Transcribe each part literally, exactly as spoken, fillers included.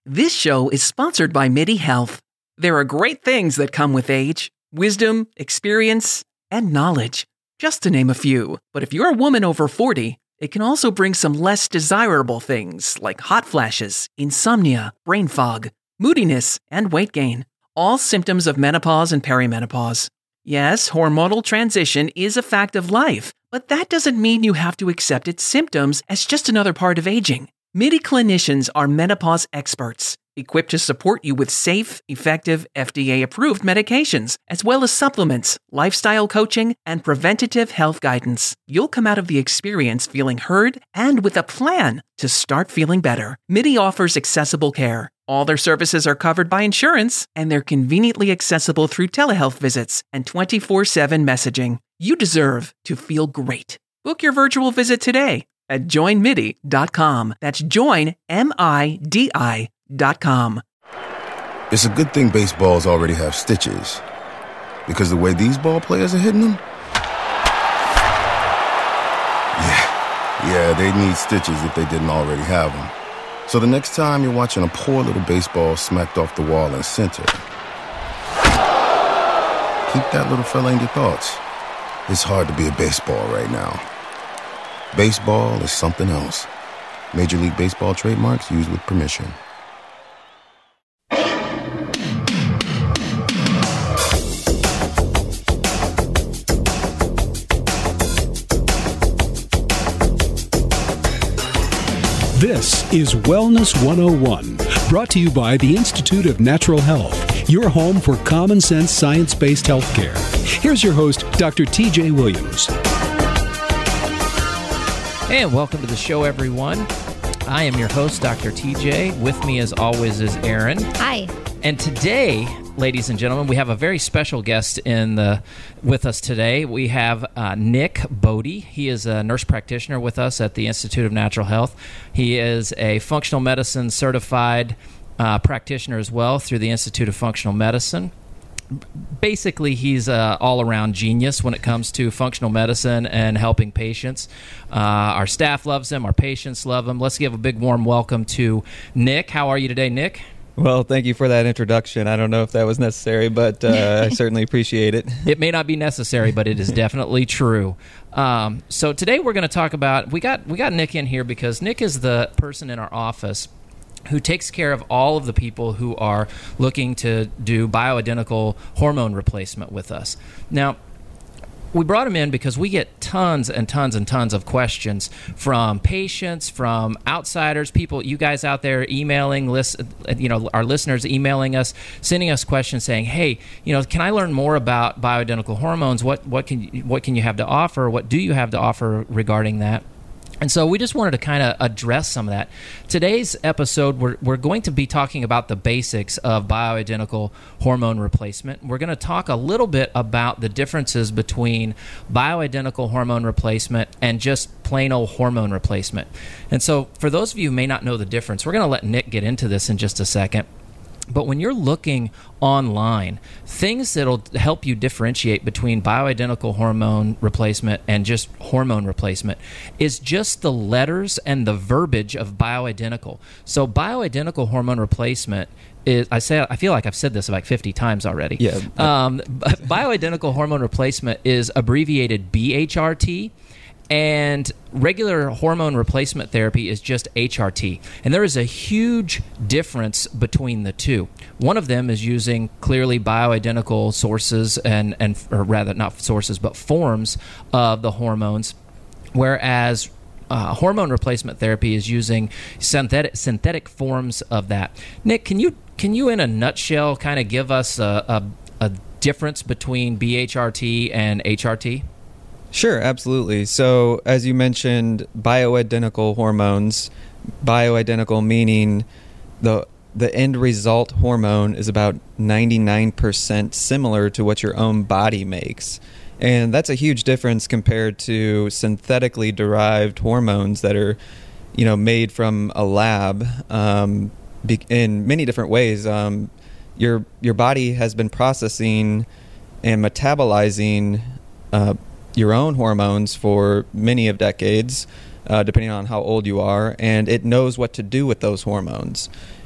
This show is sponsored by MIDI Health. There are great things that come with age: wisdom, experience, and knowledge, just to name a few. But if you're a woman over forty, it can also bring some less desirable things like hot flashes, insomnia, brain fog, moodiness, and weight gain. All symptoms of menopause and perimenopause. Yes, hormonal transition is a fact of life, but that doesn't mean you have to accept its symptoms as just another part of aging. MIDI clinicians are menopause experts, equipped to support you with safe, effective, F D A-approved medications, as well as supplements, lifestyle coaching, and preventative health guidance. You'll come out of the experience feeling heard and with a plan to start feeling better. MIDI offers accessible care. All their services are covered by insurance, and they're conveniently accessible through telehealth visits and twenty-four seven messaging. You deserve to feel great. Book your virtual visit today at join midi dot com. That's join, M I D I dot com. It's a good thing baseballs already have stitches, because the way these ball players are hitting them, yeah, yeah, they need stitches if they didn't already have them. So the next time you're watching a poor little baseball smacked off the wall in center, keep that little fella in your thoughts. It's hard to be a baseball right now. Baseball is something else. Major League Baseball trademarks used with permission. This is Wellness one oh one, brought to you by the Institute of Natural Health, your home for common sense science-based healthcare. Here's your host, Doctor T J Williams. And welcome to the show, everyone. I am your host, Doctor T J. With me, as always, is Aaron. Hi. And today, ladies and gentlemen, we have a very special guest in the with us today. We have uh, Nick Bodie. He is a nurse practitioner with us at the Institute of Natural Health. He is a functional medicine certified uh, practitioner as well through the Institute of Functional Medicine. Basically, he's an all-around genius when it comes to functional medicine and helping patients. Uh, our staff loves him. Our patients love him. Let's give a big warm welcome to Nick. How are you today, Nick? Well, thank you for that introduction. I don't know if that was necessary, but uh, I certainly appreciate it. It may not be necessary, but it is definitely true. Um, so today we're going to talk about, we got we got Nick in here because Nick is the person in our office who takes care of all of the people who are looking to do bioidentical hormone replacement with us. Now, we brought him in because we get tons and tons and tons of questions from patients, from outsiders, people, you guys out there emailing, list, you know, our listeners emailing us, sending us questions saying, hey, you know, can I learn more about bioidentical hormones? What what can what can you have to offer? What do you have to offer regarding that? And so we just wanted to kind of address some of that. Today's episode, we're, we're going to be talking about the basics of bioidentical hormone replacement. We're going to talk a little bit about the differences between bioidentical hormone replacement and just plain old hormone replacement. And so for those of you who may not know the difference, we're going to let Nick get into this in just a second. But when you're looking online, things that'll help you differentiate between bioidentical hormone replacement and just hormone replacement is just the letters and the verbiage of bioidentical. So bioidentical hormone replacement is, I say, I feel like I've said this like fifty times already. Yeah. Um, bioidentical hormone replacement is abbreviated B H R T. And regular hormone replacement therapy is just H R T. And there is a huge difference between the two. One of them is using clearly bioidentical sources, and, and or rather not sources, but forms of the hormones, whereas uh, hormone replacement therapy is using synthetic synthetic forms of that. Nick, can you, can you in a nutshell kind of give us a, a, a difference between B H R T and H R T? Sure, absolutely. So as you mentioned, bioidentical hormones, bioidentical meaning the the end result hormone is about ninety-nine percent similar to what your own body makes. And that's a huge difference compared to synthetically derived hormones that are, you know, made from a lab um, be- in many different ways. Um, your your body has been processing and metabolizing uh, your own hormones for many of decades, uh, depending on how old you are, and it knows what to do with those hormones.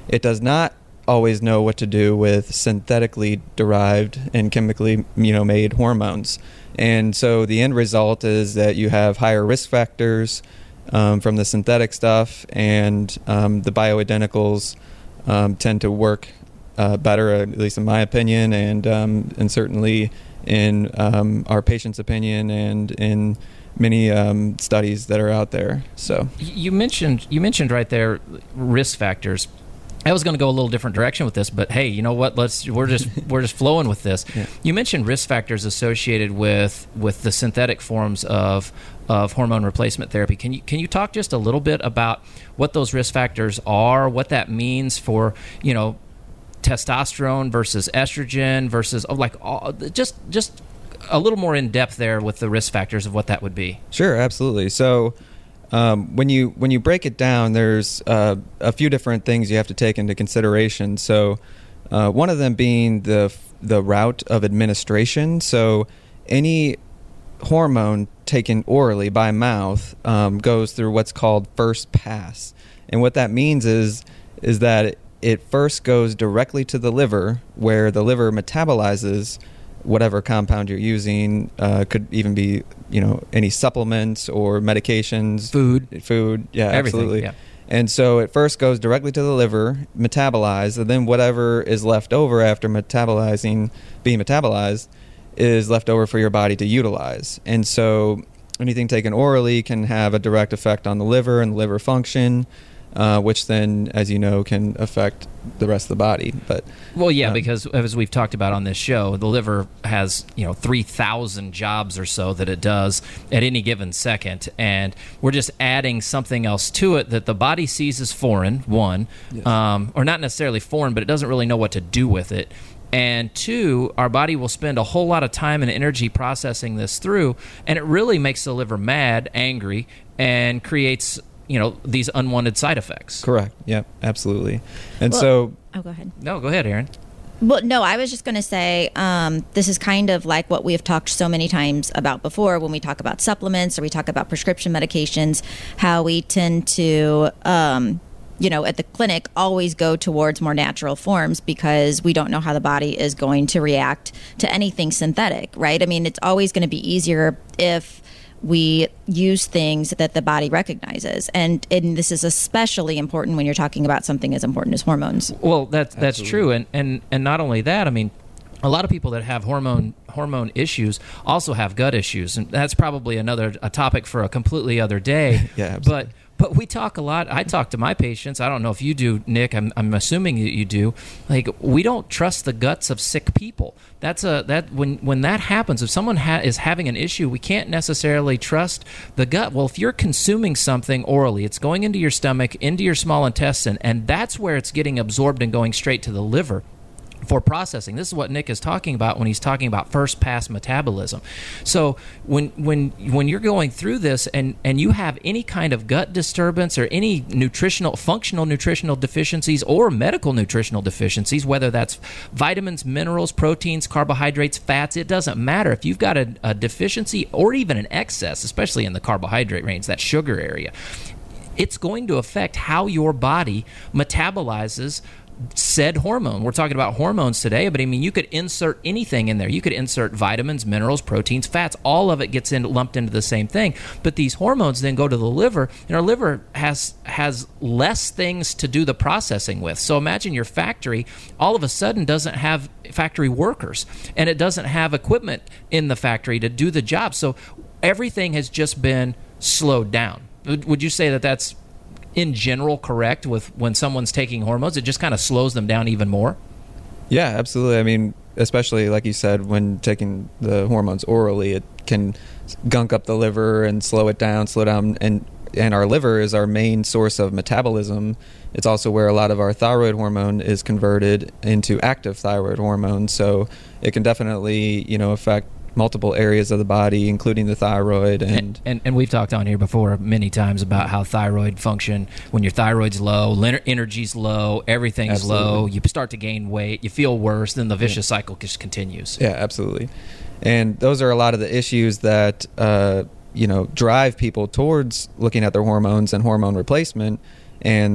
it does not always know what to do with synthetically derived and chemically, you know, made hormones. And so the end result is that you have higher risk factors um, from the synthetic stuff, and um, the bioidenticals um, tend to work uh, better, at least in my opinion, and um, and certainly in um, our patients' opinion, and in many um, studies that are out there. So you mentioned you mentioned right there risk factors. I was going to go a little different direction with this, but hey, you know what? Let's we're just we're just flowing with this. Yeah. You mentioned risk factors associated with with the synthetic forms of of hormone replacement therapy. Can you can you talk just a little bit about what those risk factors are, what that means for, you know, testosterone versus estrogen versus oh, like all, just just a little more in depth there with the risk factors of what that would be? Sure, absolutely. So Um, when you when you break it down, there's uh, a few different things you have to take into consideration. So, uh, one of them being the the route of administration. So, any hormone taken orally by mouth um, goes through what's called first pass, and what that means is is that it first goes directly to the liver, where the liver metabolizes whatever compound you're using. Uh, could even be, you know, any supplements or medications, food, food, yeah, everything, absolutely. Yeah. And so it first goes directly to the liver, metabolized, and then whatever is left over after metabolizing, being metabolized, is left over for your body to utilize. And so anything taken orally can have a direct effect on the liver and liver function, uh, which then, as you know, can affect the rest of the body. But well, yeah, um, because as we've talked about on this show, the liver has, you know, three thousand jobs or so that it does at any given second, and we're just adding something else to it that the body sees as foreign, one, yes. um, or not necessarily foreign, but it doesn't really know what to do with it. And two, our body will spend a whole lot of time and energy processing this through, and it really makes the liver mad, angry, and creates, you know, these unwanted side effects. Correct. Yep, absolutely. And well, so... Oh, go ahead. No, go ahead, Aaron. Well, no, I was just going to say um, this is kind of like what we have talked so many times about before when we talk about supplements or we talk about prescription medications, how we tend to... Um, you know, at the clinic, always go towards more natural forms because we don't know how the body is going to react to anything synthetic, right? I mean, it's always going to be easier if we use things that the body recognizes. And, and this is especially important when you're talking about something as important as hormones. Well, that's, that's true. And, and, and not only that, I mean, a lot of people that have hormone hormone issues also have gut issues. And that's probably another a topic for a completely other day. Yeah, absolutely. But But we talk a lot. I talk to my patients. I don't know if you do, Nick. I'm, I'm assuming that you do. Like, we don't trust the guts of sick people. That's a that when when that happens, if someone ha- is having an issue, we can't necessarily trust the gut. Well, if you're consuming something orally, it's going into your stomach, into your small intestine, and that's where it's getting absorbed and going straight to the liver for processing. This is what Nick is talking about when he's talking about first pass metabolism. So when when when you're going through this and, and you have any kind of gut disturbance or any nutritional, functional nutritional deficiencies or medical nutritional deficiencies, whether that's vitamins, minerals, proteins, carbohydrates, fats, it doesn't matter. If you've got a, a deficiency or even an excess, especially in the carbohydrate range, that sugar area, it's going to affect how your body metabolizes said hormone. We're talking about hormones today, but I mean, you could insert anything in there. You could insert vitamins, minerals, proteins, fats. All of it gets in, lumped into the same thing. But these hormones then go to the liver, and our liver has has less things to do the processing with. So imagine your factory all of a sudden doesn't have factory workers, and it doesn't have equipment in the factory to do the job. So everything has just been slowed down. Would you say that that's in general correct with when someone's taking hormones? It just kind of slows them down even more? Yeah, absolutely. I mean, especially like you said, when taking the hormones orally, it can gunk up the liver and slow it down, slow down. And, and our liver is our main source of metabolism. It's also where a lot of our thyroid hormone is converted into active thyroid hormone. So it can definitely, you know, affect multiple areas of the body, including the thyroid. And, and and and we've talked on here before many times about how thyroid function. When your thyroid's low, energy's low, everything's absolutely low, you start to gain weight, you feel worse, then the vicious yeah. cycle just continues. Yeah, absolutely. And those are a lot of the issues that uh, you know drive people towards looking at their hormones and hormone replacement. And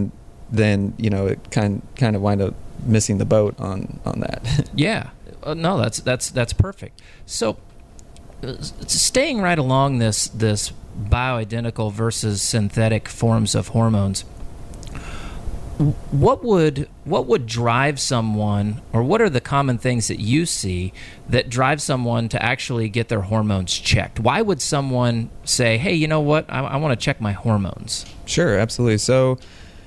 then you know it kind kind of wind up missing the boat on on that. Yeah, uh, no, that's that's that's perfect. So, uh, staying right along this this bioidentical versus synthetic forms of hormones, what would what would drive someone, or what are the common things that you see that drive someone to actually get their hormones checked? Why would someone say, hey, you know what, I, I want to check my hormones? Sure, absolutely. So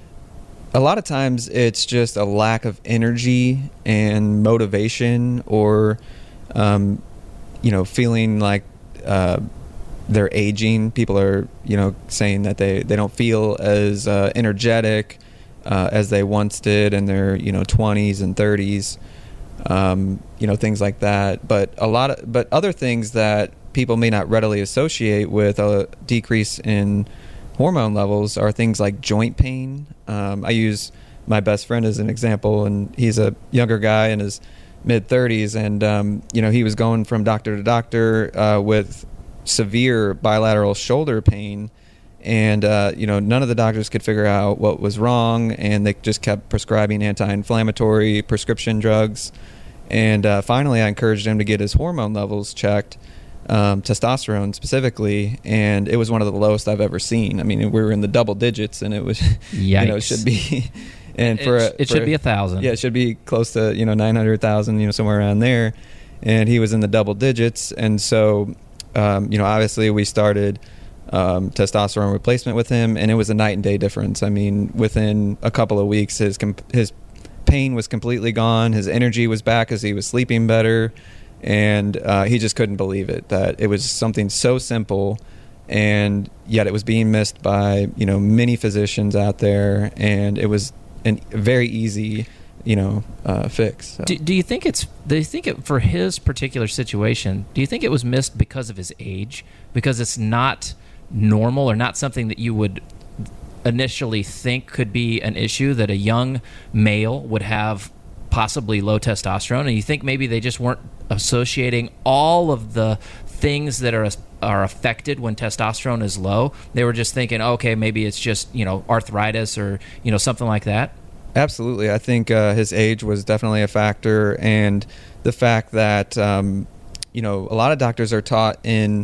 a lot of times it's just a lack of energy and motivation, or um, you know, feeling like uh, they're aging. People are, you know, saying that they, they don't feel as uh, energetic Uh, as they once did in their, you know, twenties and thirties, um, you know, things like that. But a lot of, but other things that people may not readily associate with a decrease in hormone levels are things like joint pain. Um, I use my best friend as an example, and he's a younger guy in his mid thirties, and um, you know, he was going from doctor to doctor uh, with severe bilateral shoulder pain. And, uh, you know, none of the doctors could figure out what was wrong, and they just kept prescribing anti-inflammatory prescription drugs. And uh, finally, I encouraged him to get his hormone levels checked, um, testosterone specifically, and it was one of the lowest I've ever seen. I mean, we were in the double digits, and it was, you know, it should be, and for it, it for, should be a thousand. Yeah, it should be close to, you know, nine hundred thousand, you know, somewhere around there. And he was in the double digits, and so, um, you know, obviously we started Um, testosterone replacement with him, and it was a night and day difference. I mean, within a couple of weeks, his comp- his pain was completely gone. His energy was back as he was sleeping better, and uh, he just couldn't believe it, that it was something so simple, and yet it was being missed by, you know, many physicians out there, and it was a very easy, you know, uh, fix. So. Do, do you think it's? Do you think it, for his particular situation? Do you think it was missed because of his age? Because it's not normal, or not something that you would initially think could be an issue, that a young male would have possibly low testosterone, and you think maybe they just weren't associating all of the things that are are affected when testosterone is low. They were just thinking, okay, maybe it's just, you know, arthritis or, you know, something like that. Absolutely. I think uh, his age was definitely a factor, and the fact that um, you know, a lot of doctors are taught in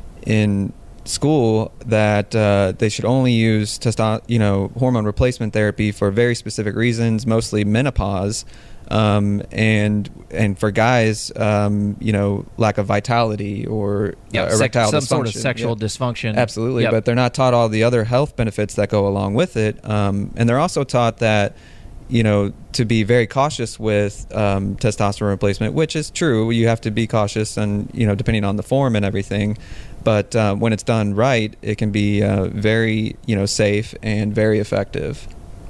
in school that uh, they should only use testo- you know, hormone replacement therapy for very specific reasons, mostly menopause, um, and and for guys, um, you know, lack of vitality or yeah, uh, erectile some dysfunction. sort of sexual yeah. dysfunction. Absolutely, yep. But they're not taught all the other health benefits that go along with it, um, and they're also taught that, you know, to be very cautious with um, testosterone replacement, which is true. You have to be cautious, and, you know, depending on the form and everything. But uh, when it's done right, it can be uh, very, you know, safe and very effective.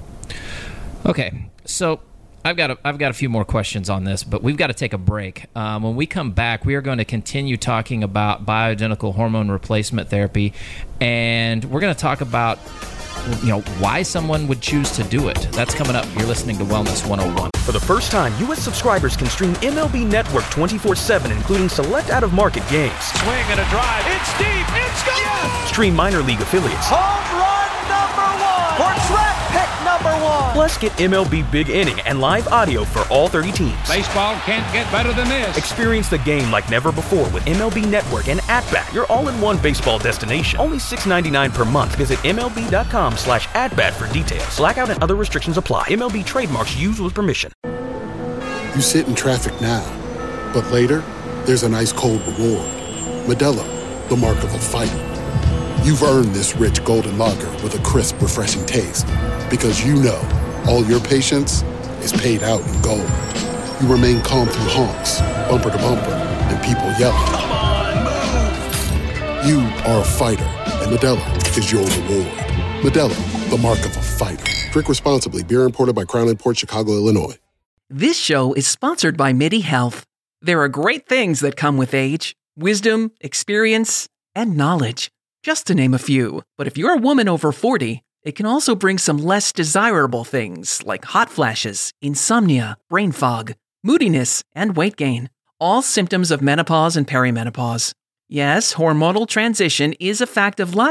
Okay, so I've got a, I've got a few more questions on this, but we've got to take a break. Um, when we come back, we are going to continue talking about bioidentical hormone replacement therapy, and we're going to talk about, you know, why someone would choose to do it. That's coming up. You're listening to Wellness one oh one. For the first time, U S subscribers can stream M L B Network twenty-four seven, including select out-of-market games. Swing and a drive. It's deep. It's gone. Yes! Stream minor league affiliates. Home run number one. Or draft pick number one. Plus, get M L B Big Inning and live audio for all thirty teams. Baseball can't get better than this. Experience the game like never before with M L B Network and At-Bat, your all-in-one baseball destination. Only six ninety-nine per month. Visit MLB.com slash at-bat for details. Blackout and other restrictions apply. M L B trademarks used with permission. You sit in traffic now, but later, there's an ice-cold reward. Modelo, the mark of a fighter. You've earned this rich golden lager with a crisp, refreshing taste. Because you know all your patience is paid out in gold. You remain calm through honks, bumper to bumper, and people yelling. Come on, move! You are a fighter, and Modelo is your reward. Modelo, the mark of a fighter. Drink responsibly. Beer imported by Crown Imports, Chicago, Illinois. This show is sponsored by MIDI Health. There are great things that come with age, wisdom, experience, and knowledge, just to name a few. But if you're a woman over forty, it can also bring some less desirable things like hot flashes, insomnia, brain fog, moodiness, and weight gain, all symptoms of menopause and perimenopause. Yes, hormonal transition is a fact of life,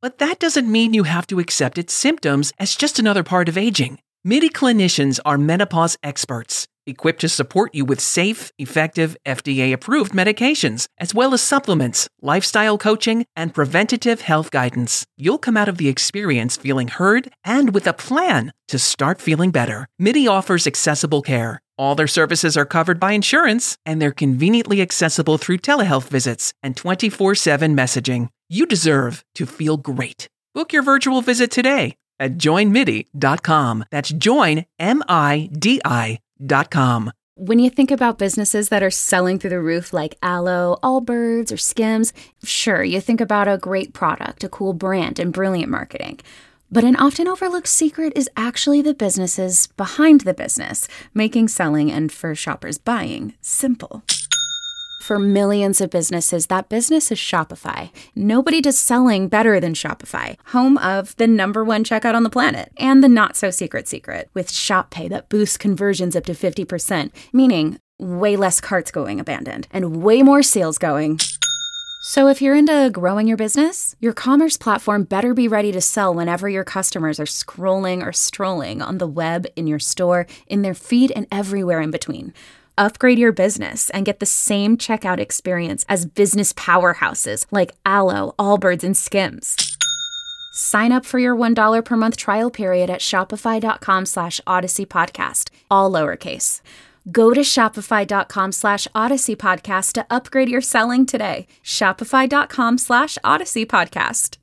But that doesn't mean you have to accept its symptoms as just another part of aging. MIDI clinicians are menopause experts, equipped to support you with safe, effective, F D A-approved medications, as well as supplements, lifestyle coaching, and preventative health guidance. You'll come out of the experience feeling heard and with a plan to start feeling better. MIDI offers accessible care. All their services are covered by insurance, and they're conveniently accessible through telehealth visits and twenty-four seven messaging. You deserve to feel great. Book your virtual visit today at join midi dot com. That's join, M I D I dot com. When you think about businesses that are selling through the roof like Aloe, Allbirds, or Skims, sure, you think about a great product, a cool brand, and brilliant marketing. But an often overlooked secret is actually the businesses behind the business, making selling and, for shoppers, buying simple. For millions of businesses, that business is Shopify. Nobody does selling better than Shopify, home of the number one checkout on the planet, and the not-so-secret secret, with Shop Pay that boosts conversions up to fifty percent, meaning way less carts going abandoned, and way more sales going. So if you're into growing your business, your commerce platform better be ready to sell whenever your customers are scrolling or strolling on the web, in your store, in their feed, and everywhere in between. Upgrade your business and get the same checkout experience as business powerhouses like Aloe, Allbirds, and Skims. Sign up for your one dollar per month trial period at shopify.com slash Odyssey Podcast, all lowercase. Go to shopify.com slash Odyssey Podcast to upgrade your selling today. Shopify.com slash Odyssey Podcast.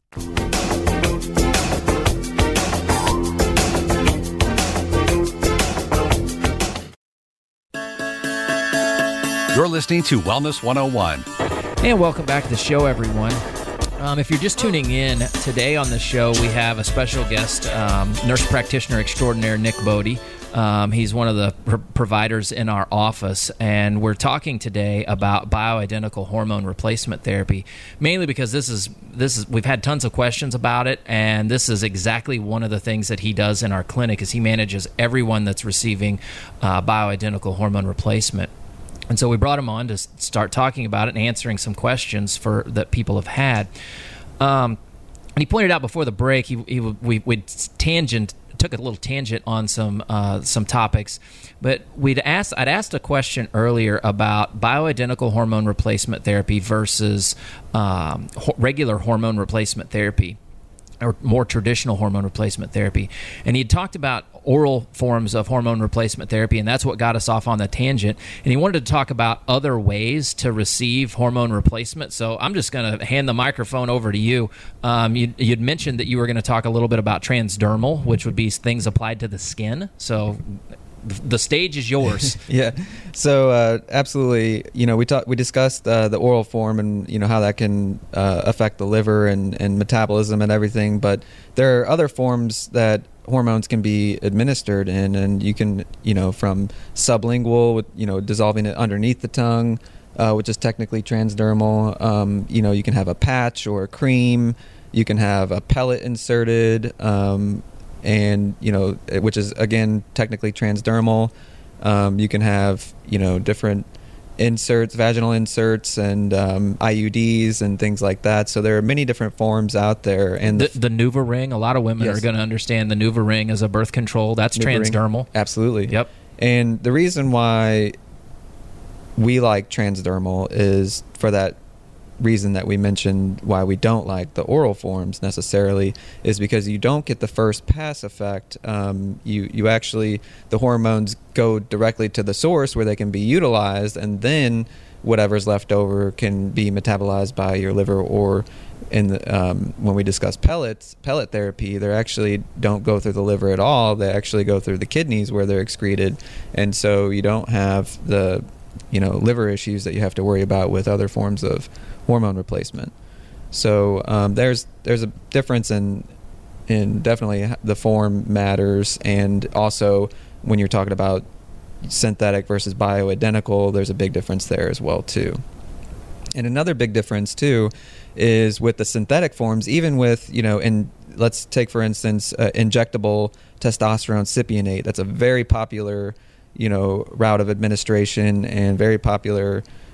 You're listening to Wellness one oh one. And welcome back to the show, everyone. Um, if you're just tuning in, today on the show we have a special guest, um, nurse practitioner extraordinaire Nick Bodie. Um, he's one of the pr- providers in our office, and we're talking today about bioidentical hormone replacement therapy, mainly because this is this is we've had tons of questions about it, and this is exactly one of the things that he does in our clinic is he manages everyone that's receiving uh, bioidentical hormone replacement. And so we brought him on to start talking about it and answering some questions for that people have had. Um, and he pointed out before the break, he, he we we tangent took a little tangent on some uh, some topics, but we'd asked I'd asked a question earlier about bioidentical hormone replacement therapy versus um, ho- regular hormone replacement therapy, or more traditional hormone replacement therapy. And he had talked about oral forms of hormone replacement therapy, and that's what got us off on the tangent. And he wanted to talk about other ways to receive hormone replacement. So I'm just going to hand the microphone over to you. Um, you you'd mentioned that you were going to talk a little bit about transdermal, which would be things applied to the skin. So the stage is yours. Yeah. So uh, absolutely, you know, we talked, we discussed uh, the oral form and, you know, how that can uh, affect the liver and, and metabolism and everything. But there are other forms that hormones can be administered in, and you can, you know, from sublingual, with, you know, dissolving it underneath the tongue, uh, which is technically transdermal. Um, you know, you can have a patch or a cream. You can have a pellet inserted. Um, and, you know, which is, again, technically transdermal. Um, you can have, you know, different inserts, vaginal inserts, and um, I U Ds and things like that. So there are many different forms out there. And the, the NuvaRing, a lot of women yes. are going to understand the NuvaRing as a birth control. That's NuvaRing. Transdermal. Absolutely. Yep. And the reason why we like transdermal is for that reason that we mentioned why we don't like the oral forms necessarily, is because you don't get the first pass effect. Um, you you actually, the hormones go directly to the source where they can be utilized, and then whatever's left over can be metabolized by your liver. Or in the, um, when we discuss pellets, pellet therapy, they actually don't go through the liver at all. They actually go through the kidneys where they're excreted, and so you don't have the, you know, liver issues that you have to worry about with other forms of hormone replacement. So um, there's there's a difference in in definitely the form matters, and also when you're talking about synthetic versus bioidentical, there's a big difference there as well too. And another big difference too is with the synthetic forms, even with, you know, in let's take for instance uh, injectable testosterone cypionate. That's a very popular, you know, route of administration and very popular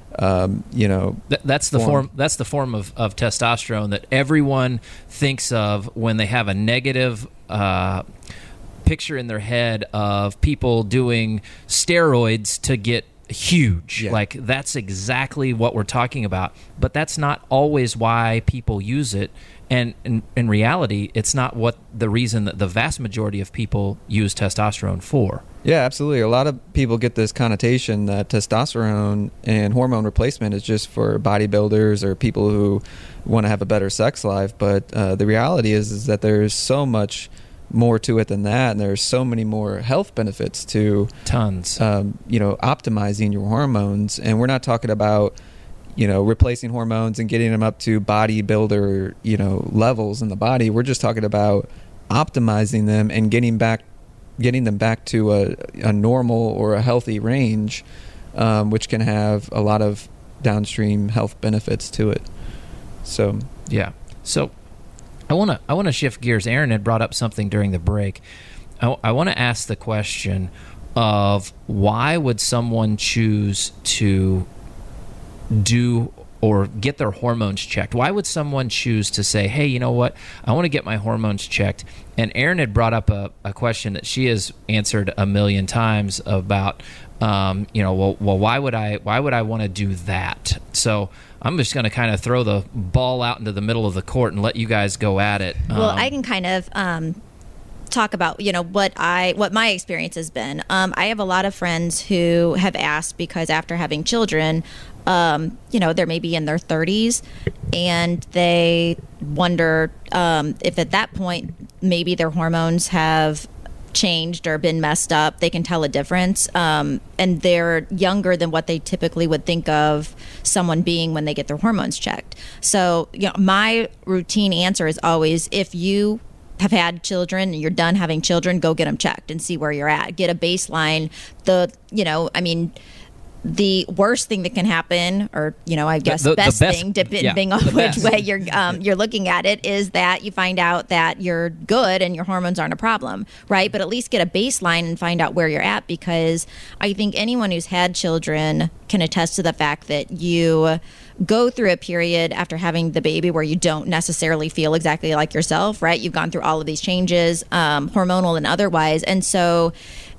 um, you know, Th- that's the form. form. That's the form of, of testosterone that everyone thinks of when they have a negative uh, picture in their head of people doing steroids to get huge. Yeah. Like, that's exactly what we're talking about. But that's not always why people use it. And in, in reality, it's not what the reason that the vast majority of people use testosterone for. Yeah, absolutely. A lot of people get this connotation that testosterone and hormone replacement is just for bodybuilders or people who want to have a better sex life. But uh, the reality is, is that there's so much more to it than that, and there's so many more health benefits to tons. Um, you know, optimizing your hormones, and we're not talking about, you know, replacing hormones and getting them up to bodybuilder, you know, levels in the body. We're just talking about optimizing them and getting back, getting them back to a, a normal or a healthy range, um, which can have a lot of downstream health benefits to it. So yeah. So I want to I want to shift gears. Aaron had brought up something during the break. I, I want to ask the question of why would someone choose to do or get their hormones checked? Why would someone choose to say, hey, you know what, I want to get my hormones checked? And Erin had brought up a, a question that she has answered a million times about, um, you know, well, well, why would I, why would I want to do that? So I'm just going to kind of throw the ball out into the middle of the court and let you guys go at it. Well, Um, I can kind of um, talk about, you know, what I what my experience has been. Um, I have a lot of friends who have asked because after having children, um, you know, they're maybe in their thirties, and they wonder um, if at that point maybe their hormones have changed or been messed up. They can tell a difference, um, and they're younger than what they typically would think of someone being when they get their hormones checked. So, you know, my routine answer is always, if you have had children and you're done having children, go get them checked and see where you're at. Get a baseline. The, you know, I mean, the worst thing that can happen, or, you know, I guess the- the best, best- thing, depending yeah, on the which best. way you're um, you're looking at it, is that you find out that you're good and your hormones aren't a problem, right? But at least get a baseline and find out where you're at, because I think anyone who's had children can attest to the fact that you go through a period after having the baby where you don't necessarily feel exactly like yourself, right? You've gone through all of these changes, um, hormonal and otherwise. And so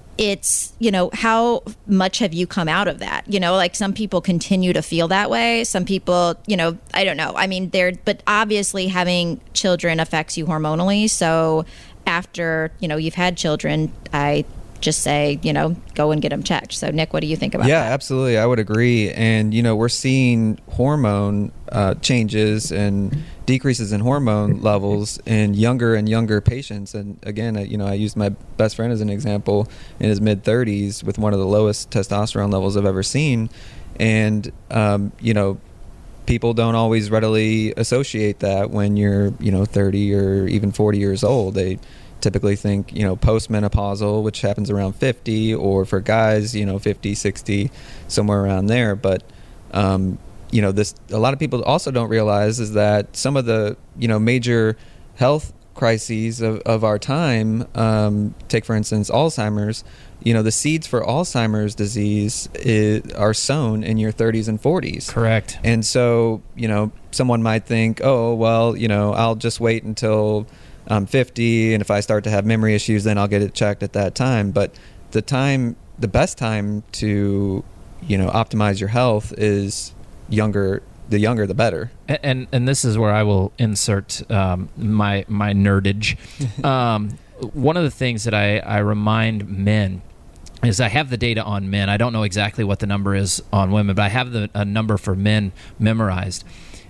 it's, you know, how much have you come out of that? You know, like, some people continue to feel that way. Some people, you know, I don't know. I mean, they're, but obviously having children affects you hormonally. So after, you know, you've had children, I just say, you know, go and get them checked. So Nick, what do you think about yeah, that? absolutely. I would agree. And, you know, we're seeing hormone uh, changes and decreases in hormone levels in younger and younger patients. And again, I, you know, I used my best friend as an example, in his mid thirties with one of the lowest testosterone levels I've ever seen. And, um, you know, people don't always readily associate that when you're, you know, thirty or even forty years old. They typically think, you know, postmenopausal, which happens around fifty, or for guys, you know, fifty, sixty, somewhere around there. But, um, you know, this, a lot of people also don't realize is that some of the, you know, major health crises of, of our time, um, take, for instance, Alzheimer's, you know, the seeds for Alzheimer's disease is, are sown in your thirties and forties. Correct. And so, you know, someone might think, oh, well, you know, I'll just wait until I'm fifty, and if I start to have memory issues, then I'll get it checked at that time. But the time, the best time to, you know, optimize your health is younger. The younger, the better. And and, and this is where I will insert um, my my nerdage. um, one of the things that I, I remind men is I have the data on men. I don't know exactly what the number is on women, but I have the a number for men memorized.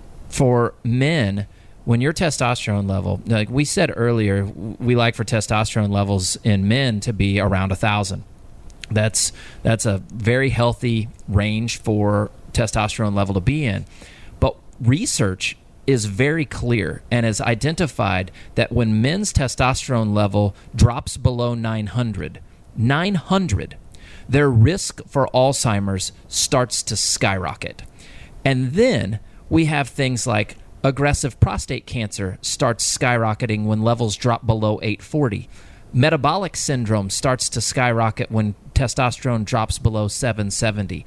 For men, when your testosterone level, like we said earlier, we like for testosterone levels in men to be around a thousand. That's that's a very healthy range for testosterone level to be in. But research is very clear and has identified that when men's testosterone level drops below nine hundred, nine hundred, their risk for Alzheimer's starts to skyrocket. And then we have things like aggressive prostate cancer starts skyrocketing when levels drop below eight forty. Metabolic syndrome starts to skyrocket when testosterone drops below seven seventy.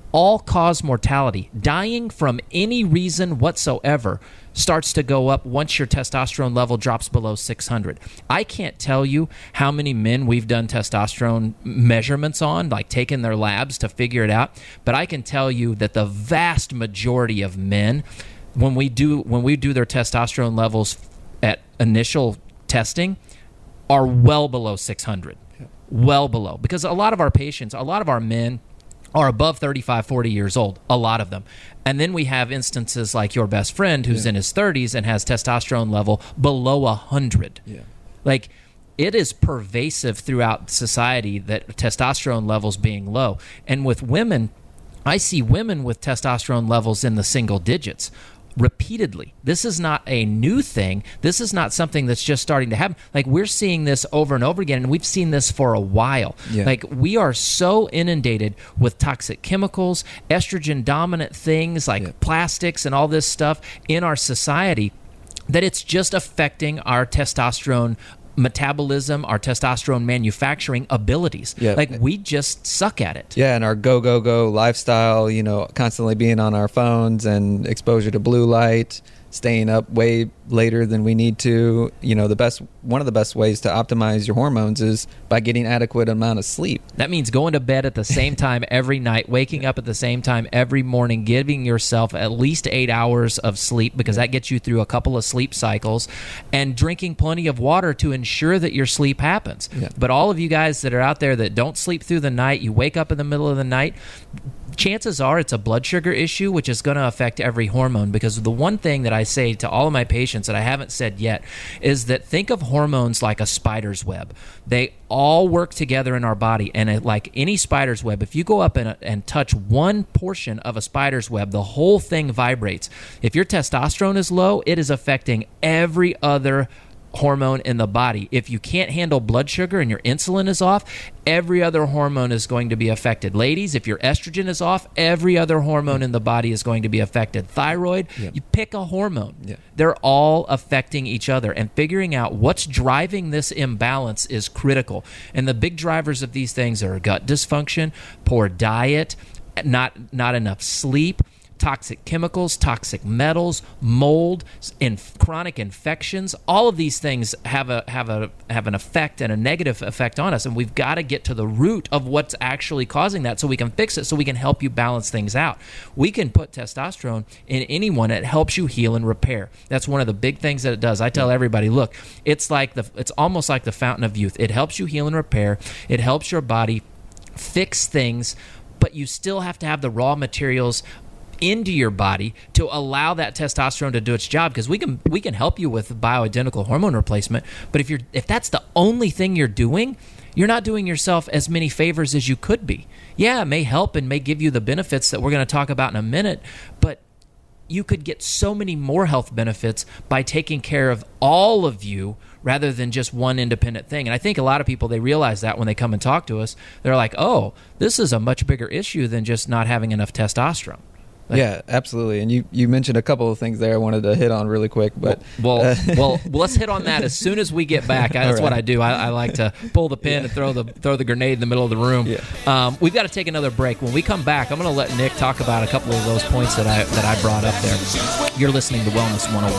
all-cause mortality, dying from any reason whatsoever, starts to go up once your testosterone level drops below six hundred. I can't tell you how many men we've done testosterone measurements on, like taking their labs to figure it out, but I can tell you that the vast majority of men, when we do when we do their testosterone levels at initial testing, are well below six hundred. Yeah. Well below. Because a lot of our patients, a lot of our men are above thirty-five, forty years old, a lot of them. And then we have instances like your best friend who's yeah. in his thirties and has testosterone level below one hundred. Yeah. Like, it is pervasive throughout society that testosterone levels being low. And with women, I see women with testosterone levels in the single digits repeatedly. This is not a new thing. This is not something that's just starting to happen. Like, we're seeing this over and over again, and we've seen this for a while. Yeah. Like, we are so inundated with toxic chemicals, estrogen-dominant things like yeah. plastics and all this stuff in our society that it's just affecting our testosterone metabolism, our testosterone manufacturing abilities. Yeah. Like, we just suck at it. Yeah, and our go, go, go lifestyle, you know, constantly being on our phones and exposure to blue light, staying up way later than we need to. You know, the best one of the best ways to optimize your hormones is by getting adequate amount of sleep. That means going to bed at the same time every night, waking up at the same time every morning, giving yourself at least eight hours of sleep, because that gets you through a couple of sleep cycles, and drinking plenty of water to ensure that your sleep happens. Yeah. But all of you guys that are out there that don't sleep through the night, you wake up in the middle of the night, chances are it's a blood sugar issue, which is going to affect every hormone. Because the one thing that I say to all of my patients that I haven't said yet is that think of hormones like a spider's web. They all work together in our body, and it, like any spider's web, if you go up and, and touch one portion of a spider's web, the whole thing vibrates. If your testosterone is low, it is affecting every other hormone in the body. If you can't handle blood sugar and your insulin is off, every other hormone is going to be affected. Ladies, if your estrogen is off, every other hormone in the body is going to be affected. Thyroid, yep. you pick a hormone. Yep. They're all affecting each other, and figuring out what's driving this imbalance is critical. And the big drivers of these things are gut dysfunction, poor diet, not not enough sleep, toxic chemicals, toxic metals, mold, and chronic infections. All of these things have a have a have an effect and a negative effect on us, and we've got to get to the root of what's actually causing that so we can fix it, so we can help you balance things out. We can put testosterone in anyone. It helps you heal and repair. That's one of the big things that it does. I tell everybody, look, it's like the it's almost like the fountain of youth. It helps you heal and repair. It helps your body fix things, but you still have to have the raw materials into your body to allow that testosterone to do its job, because we can we can help you with bioidentical hormone replacement, but if you're if that's the only thing you're doing, you're not doing yourself as many favors as you could be. Yeah, it may help and may give you the benefits that we're going to talk about in a minute, but you could get so many more health benefits by taking care of all of you rather than just one independent thing. And I think a lot of people, they realize that when they come and talk to us. They're like, oh, this is a much bigger issue than just not having enough testosterone. Like, yeah, absolutely. And you, you mentioned a couple of things there I wanted to hit on really quick. But well, uh, well, well, let's hit on that as soon as we get back. I, that's right. what I do. I, I like to pull the pin yeah. and throw the throw the grenade in the middle of the room. Yeah. Um, we've got to take another break. When we come back, I'm going to let Nick talk about a couple of those points that I that I brought up there. You're listening to Wellness one oh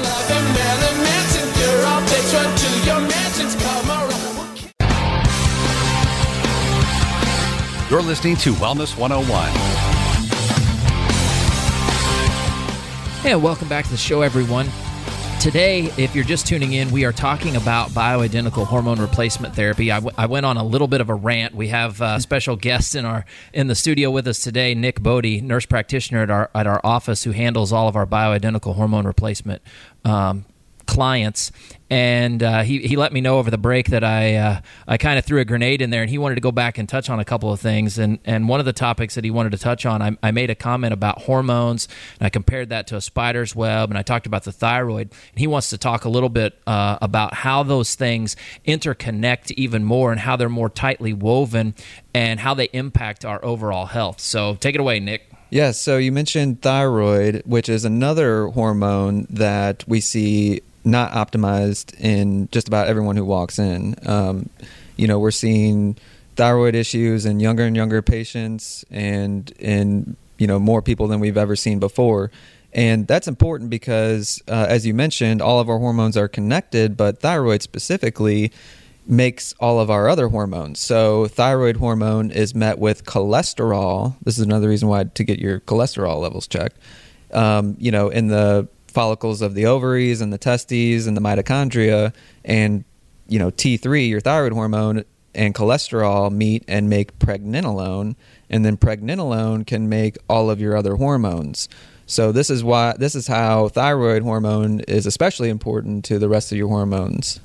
one. You're listening to Wellness one oh one. Yeah, welcome back to the show, everyone. Today, if you're just tuning in, we are talking about bioidentical hormone replacement therapy. I, w- I went on a little bit of a rant. We have a special guest in our in the studio with us today, Nick Bodie, nurse practitioner at our at our office, who handles all of our bioidentical hormone replacement um, clients. And uh, he he let me know over the break that I uh, I kind of threw a grenade in there, and he wanted to go back and touch on a couple of things. And and one of the topics that he wanted to touch on, I, I made a comment about hormones, and I compared that to a spider's web, and I talked about the thyroid. And he wants to talk a little bit uh, about how those things interconnect even more, and how they're more tightly woven, and how they impact our overall health. So take it away, Nick. Yeah, so you mentioned thyroid, which is another hormone that we see not optimized in just about everyone who walks in. Um, you know, we're seeing thyroid issues in younger and younger patients, and in you know more people than we've ever seen before. And that's important because, uh, as you mentioned, all of our hormones are connected, but thyroid specifically makes all of our other hormones. So thyroid hormone is met with cholesterol. This is another reason why to get your cholesterol levels checked. Um, you know, in the follicles of the ovaries and the testes and the mitochondria, and you know T three, your thyroid hormone, and cholesterol meet and make pregnenolone, and then pregnenolone can make all of your other hormones. So this is why this is how thyroid hormone is especially important to the rest of your hormones.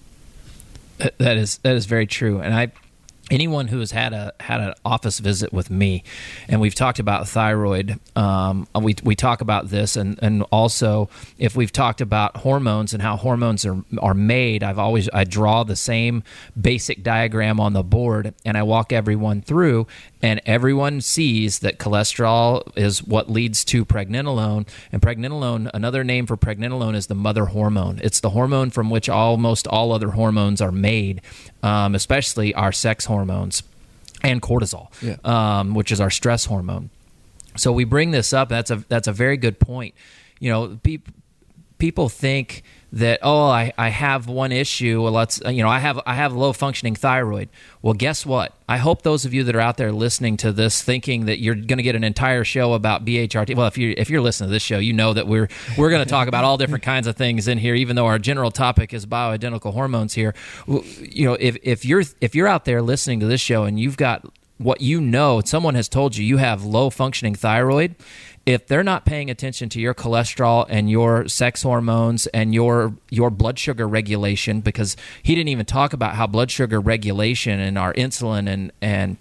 That is that is very true, and I. Anyone who has had a had an office visit with me, and we've talked about thyroid, um, we we talk about this, and, and also if we've talked about hormones and how hormones are are made, I've always I draw the same basic diagram on the board, and I walk everyone through, and everyone sees that cholesterol is what leads to pregnenolone, and pregnenolone, another name for pregnenolone, is the mother hormone. It's the hormone from which almost all other hormones are made, um, especially our sex hormone. hormones and cortisol, yeah. um, which is our stress hormone. So we bring this up. That's a that's a very good point. You know, pe- people think that, oh, I, I have one issue. Well, let's you know I have I have low functioning thyroid. Well, guess what? I hope those of you that are out there listening to this, thinking that you're going to get an entire show about B H R T. Well, if you if you're listening to this show, you know that we're we're going to talk about all different kinds of things in here. Even though our general topic is bioidentical hormones here, you know, if if you're if you're out there listening to this show and you've got what you know, someone has told you you have low functioning thyroid. If they're not paying attention to your cholesterol and your sex hormones and your your blood sugar regulation, because he didn't even talk about how blood sugar regulation and our insulin and and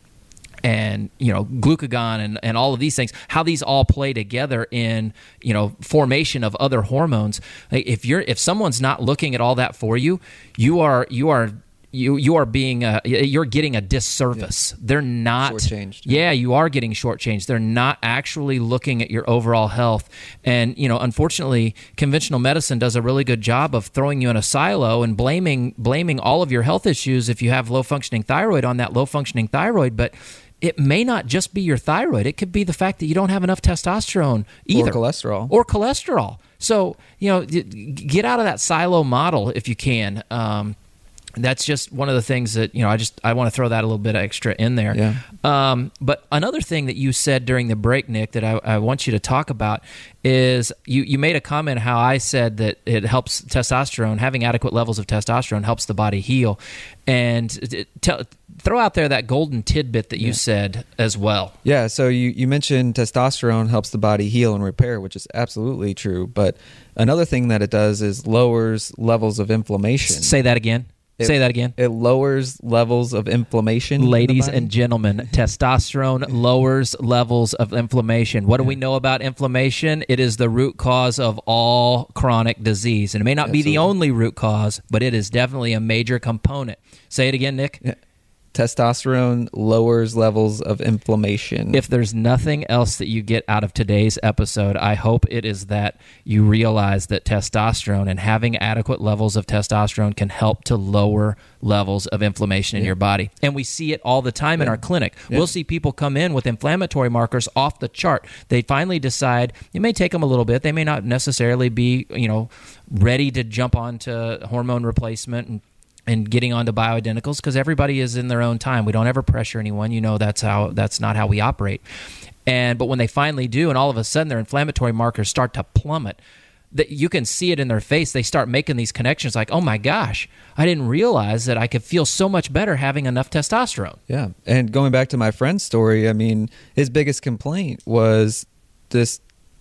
and you know glucagon and, and all of these things, how these all play together in you know formation of other hormones. Like if you're if someone's not looking at all that for you, you are you are You you are being a, you're getting a disservice. Yeah. They're not shortchanged. Yeah, you are getting shortchanged. They're not actually looking at your overall health. And you know, unfortunately, conventional medicine does a really good job of throwing you in a silo and blaming blaming all of your health issues if you have low functioning thyroid on that low functioning thyroid. But it may not just be your thyroid. It could be the fact that you don't have enough testosterone either, or cholesterol, or cholesterol. So you know, get out of that silo model if you can. Um, That's just one of the things that, you know, I just I want to throw that a little bit extra in there. Yeah. Um, but another thing that you said during the break, Nick, that I, I want you to talk about is you, you made a comment how I said that it helps testosterone, having adequate levels of testosterone helps the body heal. And tell, throw out there that golden tidbit that you yeah. said as well. Yeah, so you, you mentioned testosterone helps the body heal and repair, which is absolutely true. But another thing that it does is lowers levels of inflammation. Say that again. It, Say that again. It lowers levels of inflammation. Ladies and gentlemen, testosterone lowers levels of inflammation. What do we know about inflammation? It is the root cause of all chronic disease. And it may not Absolutely. be the only root cause, but it is definitely a major component. Say it again, Nick. Yeah. Testosterone lowers levels of inflammation. If there's nothing else that you get out of today's episode, I hope it is that you realize that testosterone and having adequate levels of testosterone can help to lower levels of inflammation in yeah. your body. And we see it all the time yeah. in our clinic. Yeah. We'll see people come in with inflammatory markers off the chart. They finally decide, it may take them a little bit. They may not necessarily be, you know, ready to jump onto hormone replacement and and getting onto bioidenticals, because everybody is in their own time. We don't ever pressure anyone. You know, that's how that's not how we operate. And but when they finally do, and all of a sudden their inflammatory markers start to plummet, that you can see it in their face. They start making these connections like, oh my gosh, I didn't realize that I could feel so much better having enough testosterone. Yeah. And going back to my friend's story, I mean, his biggest complaint was this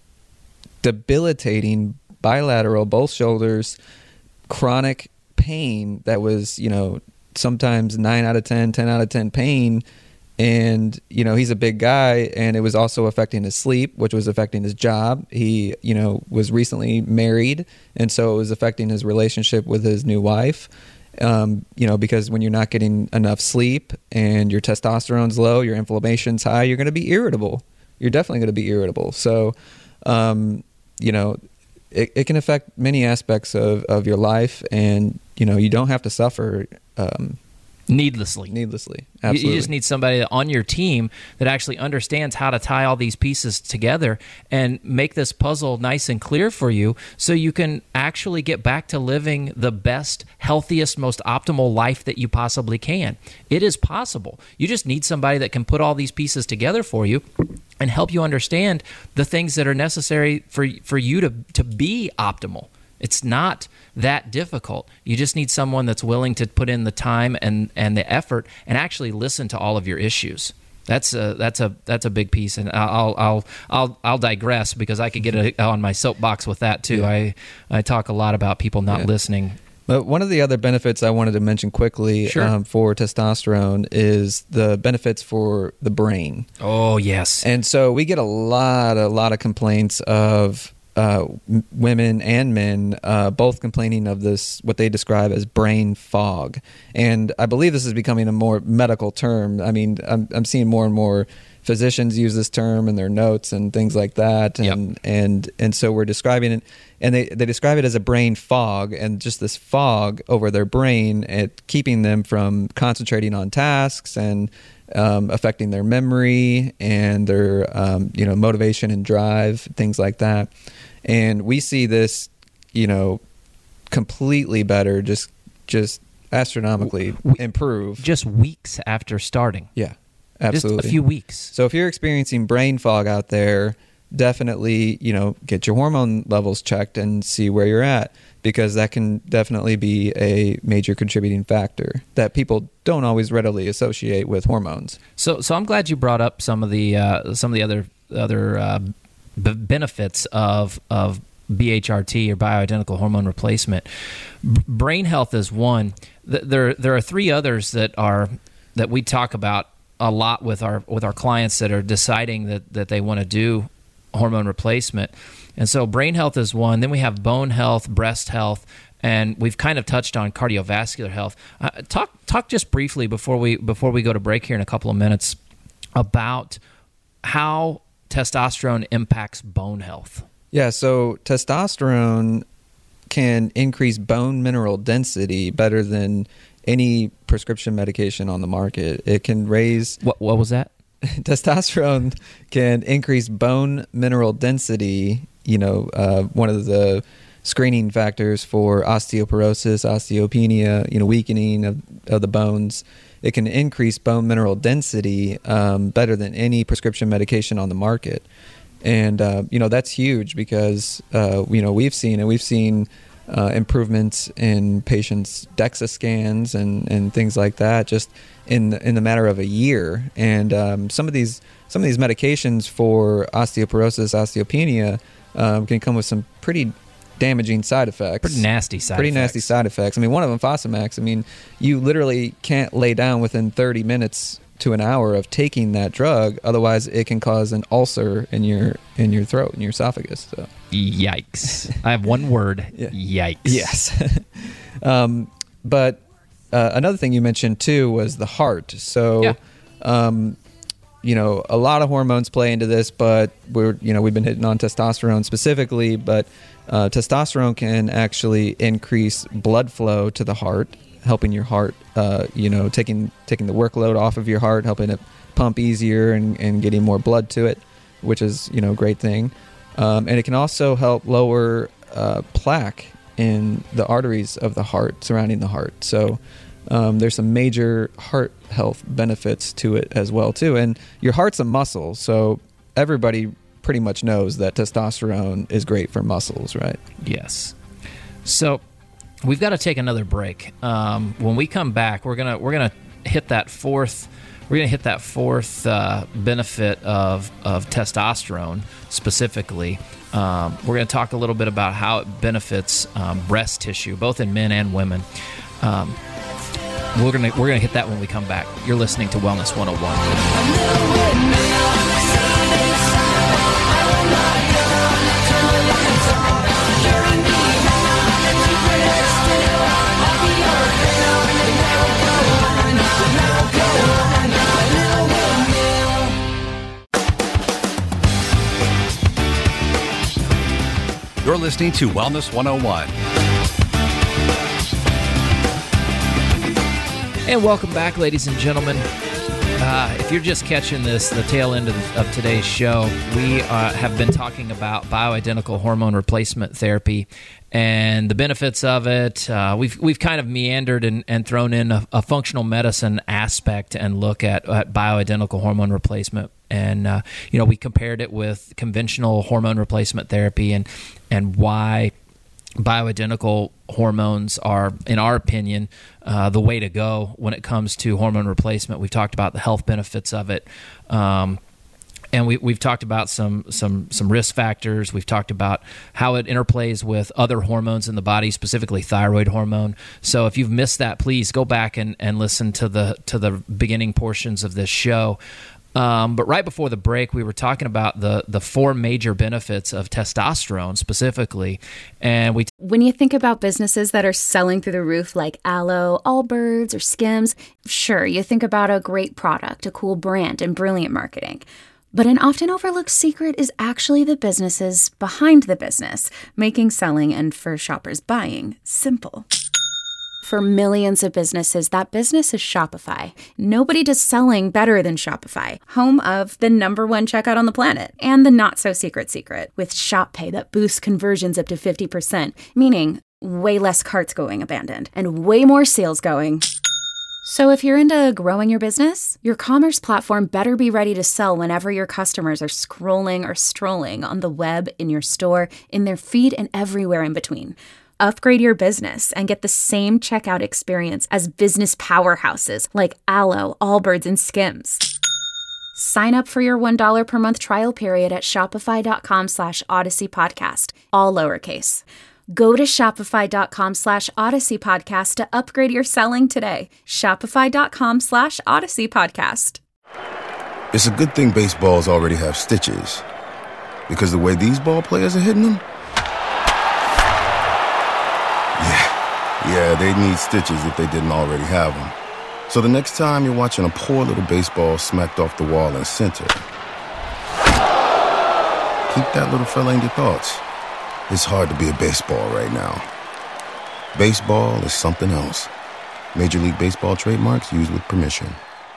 debilitating bilateral, both shoulders, chronic pain that was, you know, sometimes nine out of ten, ten out of ten pain. And, you know, he's a big guy, and it was also affecting his sleep, which was affecting his job. He, you know, was recently married, and so it was affecting his relationship with his new wife. Um, you know, because when you're not getting enough sleep and your testosterone's low, your inflammation's high, you're going to be irritable. You're definitely going to be irritable. So, um, you know, It, it can affect many aspects of, of your life, and you know you don't have to suffer um, Needlessly. Needlessly. You, Absolutely. you just need somebody on your team that actually understands how to tie all these pieces together and make this puzzle nice and clear for you so you can actually get back to living the best, healthiest, most optimal life that you possibly can. It is possible. You just need somebody that can put all these pieces together for you and help you understand the things that are necessary for for you to, to be optimal. It's not that difficult. You just need someone that's willing to put in the time and, and the effort and actually listen to all of your issues. That's a that's a that's a big piece, and I'll I'll I'll I'll digress because I could get a, on my soapbox with that too. Yeah. I I talk a lot about people not yeah. listening. But one of the other benefits I wanted to mention quickly sure. um, for testosterone is the benefits for the brain. Oh yes, and so we get a lot a lot of complaints of. Uh, women and men uh, both complaining of this, what they describe as brain fog. And I believe this is becoming a more medical term. I mean, I'm, I'm seeing more and more physicians use this term in their notes and things like that. And yep. and and so we're describing it, and they, they describe it as a brain fog, and just this fog over their brain, it keeping them from concentrating on tasks and um, affecting their memory and their um, you know motivation and drive, things like that. And we see this, you know, completely better, just just astronomically we, improve. Just weeks after starting. Yeah, absolutely. Just a few weeks. So if you're experiencing brain fog out there, definitely, you know, get your hormone levels checked and see where you're at, because that can definitely be a major contributing factor that people don't always readily associate with hormones. So so I'm glad you brought up some of the uh, some of the other other uh, b- benefits of of B H R T or bioidentical hormone replacement. B- brain health is one. Th- there there are three others that are that we talk about a lot with our with our clients that are deciding that that they want to do hormone replacement. And so brain health is one. Then we have bone health, breast health, and we've kind of touched on cardiovascular health. Uh, talk talk just briefly before we before we go to break here in a couple of minutes about how testosterone impacts bone health. Yeah, so testosterone can increase bone mineral density better than any prescription medication on the market. It can raise... What, what was that? Testosterone can increase bone mineral density, you know, uh, one of the screening factors for osteoporosis, osteopenia, you know, weakening of, of the bones. It can increase bone mineral density um, better than any prescription medication on the market. And, uh, you know, that's huge because, uh, you know, we've seen it. We've seen uh, improvements in patients' DEXA scans and, and things like that just in the, in the matter of a year. And um, some of these some of these medications for osteoporosis, osteopenia um, can come with some pretty damaging side effects. Pretty nasty side Pretty effects. nasty side effects. I mean, one of them, Fosamax, I mean, you literally can't lay down within thirty minutes to an hour of taking that drug. Otherwise, it can cause an ulcer in your in your throat, in your esophagus. So. Yikes. I have one word. Yeah. Yikes. Yes. um, but uh, another thing you mentioned, too, was the heart. So, yeah. um, you know, a lot of hormones play into this, but we're, you know, we've been hitting on testosterone specifically, but uh, testosterone can actually increase blood flow to the heart, helping your heart, uh, you know, taking taking the workload off of your heart, helping it pump easier and, and getting more blood to it, which is, you know, a great thing. Um, and it can also help lower uh, plaque in the arteries of the heart, surrounding the heart. So um, there's some major heart health benefits to it as well, too. And your heart's a muscle, so everybody pretty much knows that testosterone is great for muscles, right? Yes. So we've got to take another break. Um, when we come back, we're gonna we're gonna hit that fourth. We're gonna hit that fourth uh, benefit of of testosterone specifically. Um, we're gonna talk a little bit about how it benefits um, breast tissue, both in men and women. Um, we're gonna we're gonna hit that when we come back. You're listening to Wellness one oh one. You're listening to Wellness one oh one. And welcome back, ladies and gentlemen. Uh, if you're just catching this, the tail end of, of today's show, we uh, have been talking about bioidentical hormone replacement therapy and the benefits of it. Uh, we've we've kind of meandered and, and thrown in a, a functional medicine aspect and look at, at bioidentical hormone replacement. And uh, you know, we compared it with conventional hormone replacement therapy and and why bioidentical hormones are, in our opinion, uh, the way to go when it comes to hormone replacement. We've talked about the health benefits of it, um, and we, we've talked about some some some risk factors. We've talked about how it interplays with other hormones in the body, specifically thyroid hormone. So if you've missed that, please go back and, and listen to the to the beginning portions of this show. Um, but right before the break, we were talking about the the four major benefits of testosterone specifically, and we. T- when you think about businesses that are selling through the roof like Aloe, Allbirds, or Skims, sure, you think about a great product, a cool brand, and brilliant marketing. But an often overlooked secret is actually the businesses behind the business, making selling and, for shoppers, buying simple. For millions of businesses, that business is Shopify. Nobody does selling better than Shopify, home of the number one checkout on the planet, and the not-so-secret secret, with Shop Pay that boosts conversions up to fifty percent, meaning way less carts going abandoned, and way more sales going. So if you're into growing your business, your commerce platform better be ready to sell whenever your customers are scrolling or strolling on the web, in your store, in their feed, and everywhere in between. Upgrade your business and get the same checkout experience as business powerhouses like Aloe, Allbirds, and Skims. Sign up for your one dollar per month trial period at shopify.com slash Odyssey Podcast, all lowercase. Go to shopify.com slash Odyssey Podcast to upgrade your selling today. Shopify.com slash Odyssey Podcast. It's a good thing baseballs already have stitches, because the way these ball players are hitting them, Yeah, yeah, they need stitches if they didn't already have them. So the next time you're watching a poor little baseball smacked off the wall in center, keep that little fella in your thoughts. It's hard to be a baseball right now. Baseball is something else. Major League Baseball trademarks used with permission.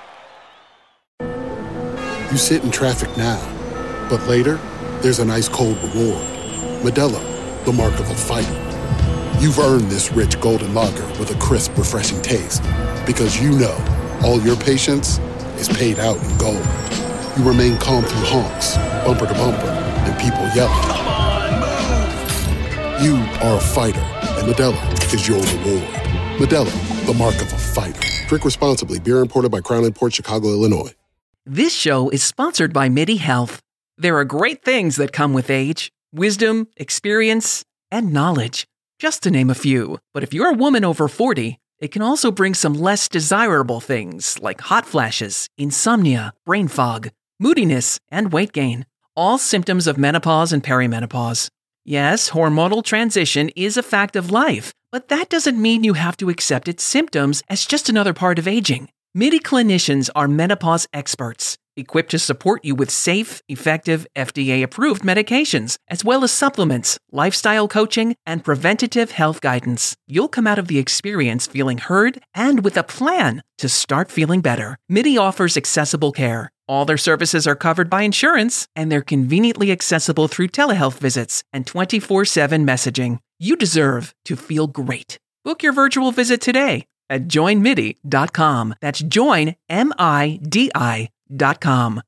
You sit in traffic now, but later, there's an ice-cold reward. Modelo, the mark of a fighter. You've earned this rich golden lager with a crisp, refreshing taste. Because you know, all your patience is paid out in gold. You remain calm through honks, bumper to bumper, and people yelling. Come on, move! You are a fighter, and Modelo is your reward. Modelo, the mark of a fighter. Drink responsibly. Beer imported by Crown Imports, Chicago, Illinois. This show is sponsored by MIDI Health. There are great things that come with age: wisdom, experience, and knowledge, just to name a few. But if you're a woman over forty, it can also bring some less desirable things like hot flashes, insomnia, brain fog, moodiness, and weight gain, all symptoms of menopause and perimenopause. Yes, hormonal transition is a fact of life, but that doesn't mean you have to accept its symptoms as just another part of aging. MIDI clinicians are menopause experts, equipped to support you with safe, effective, F D A-approved medications, as well as supplements, lifestyle coaching, and preventative health guidance. You'll come out of the experience feeling heard and with a plan to start feeling better. MIDI offers accessible care. All their services are covered by insurance, and they're conveniently accessible through telehealth visits and twenty-four seven messaging. You deserve to feel great. Book your virtual visit today at join midi dot com. That's join, M I D I dot com.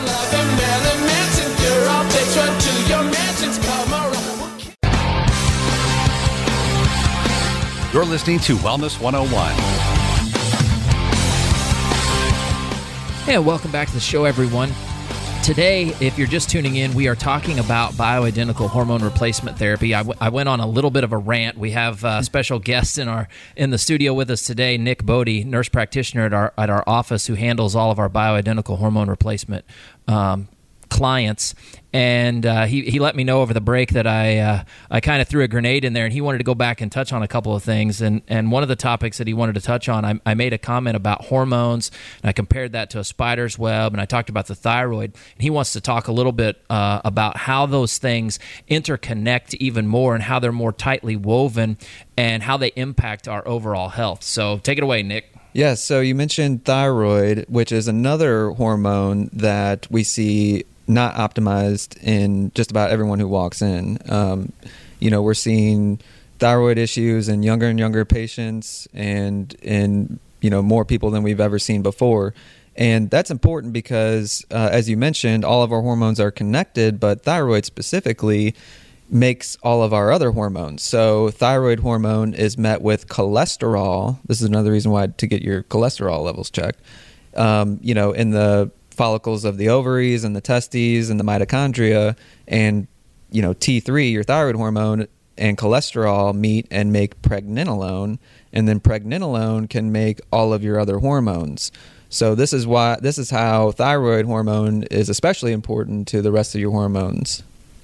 You're listening to Wellness one oh one. Hey, welcome back to the show, everyone. Today, if you're just tuning in, we are talking about bioidentical hormone replacement therapy. I, w- I went on a little bit of a rant. We have a special guest in our in the studio with us today, Nick Bodie, nurse practitioner at our at our office, who handles all of our bioidentical hormone replacement um, clients. And uh, he he let me know over the break that I uh, I kind of threw a grenade in there, and he wanted to go back and touch on a couple of things. And and one of the topics that he wanted to touch on, I, I made a comment about hormones, and I compared that to a spider's web, and I talked about the thyroid. And he wants to talk a little bit uh, about how those things interconnect even more, and how they're more tightly woven, and how they impact our overall health. So take it away, Nick. Yes, so you mentioned thyroid, which is another hormone that we see not optimized in just about everyone who walks in. Um, you know, we're seeing thyroid issues in younger and younger patients and in, you know, more people than we've ever seen before. And that's important because, uh, as you mentioned, all of our hormones are connected, but thyroid specifically makes all of our other hormones. So thyroid hormone is met with cholesterol. This is another reason why to get your cholesterol levels checked. Um, you know, in the follicles of the ovaries and the testes and the mitochondria, and, you know, T three, your thyroid hormone, and cholesterol meet and make pregnenolone, and then pregnenolone can make all of your other hormones. So this is why this is how thyroid hormone is especially important to the rest of your hormones.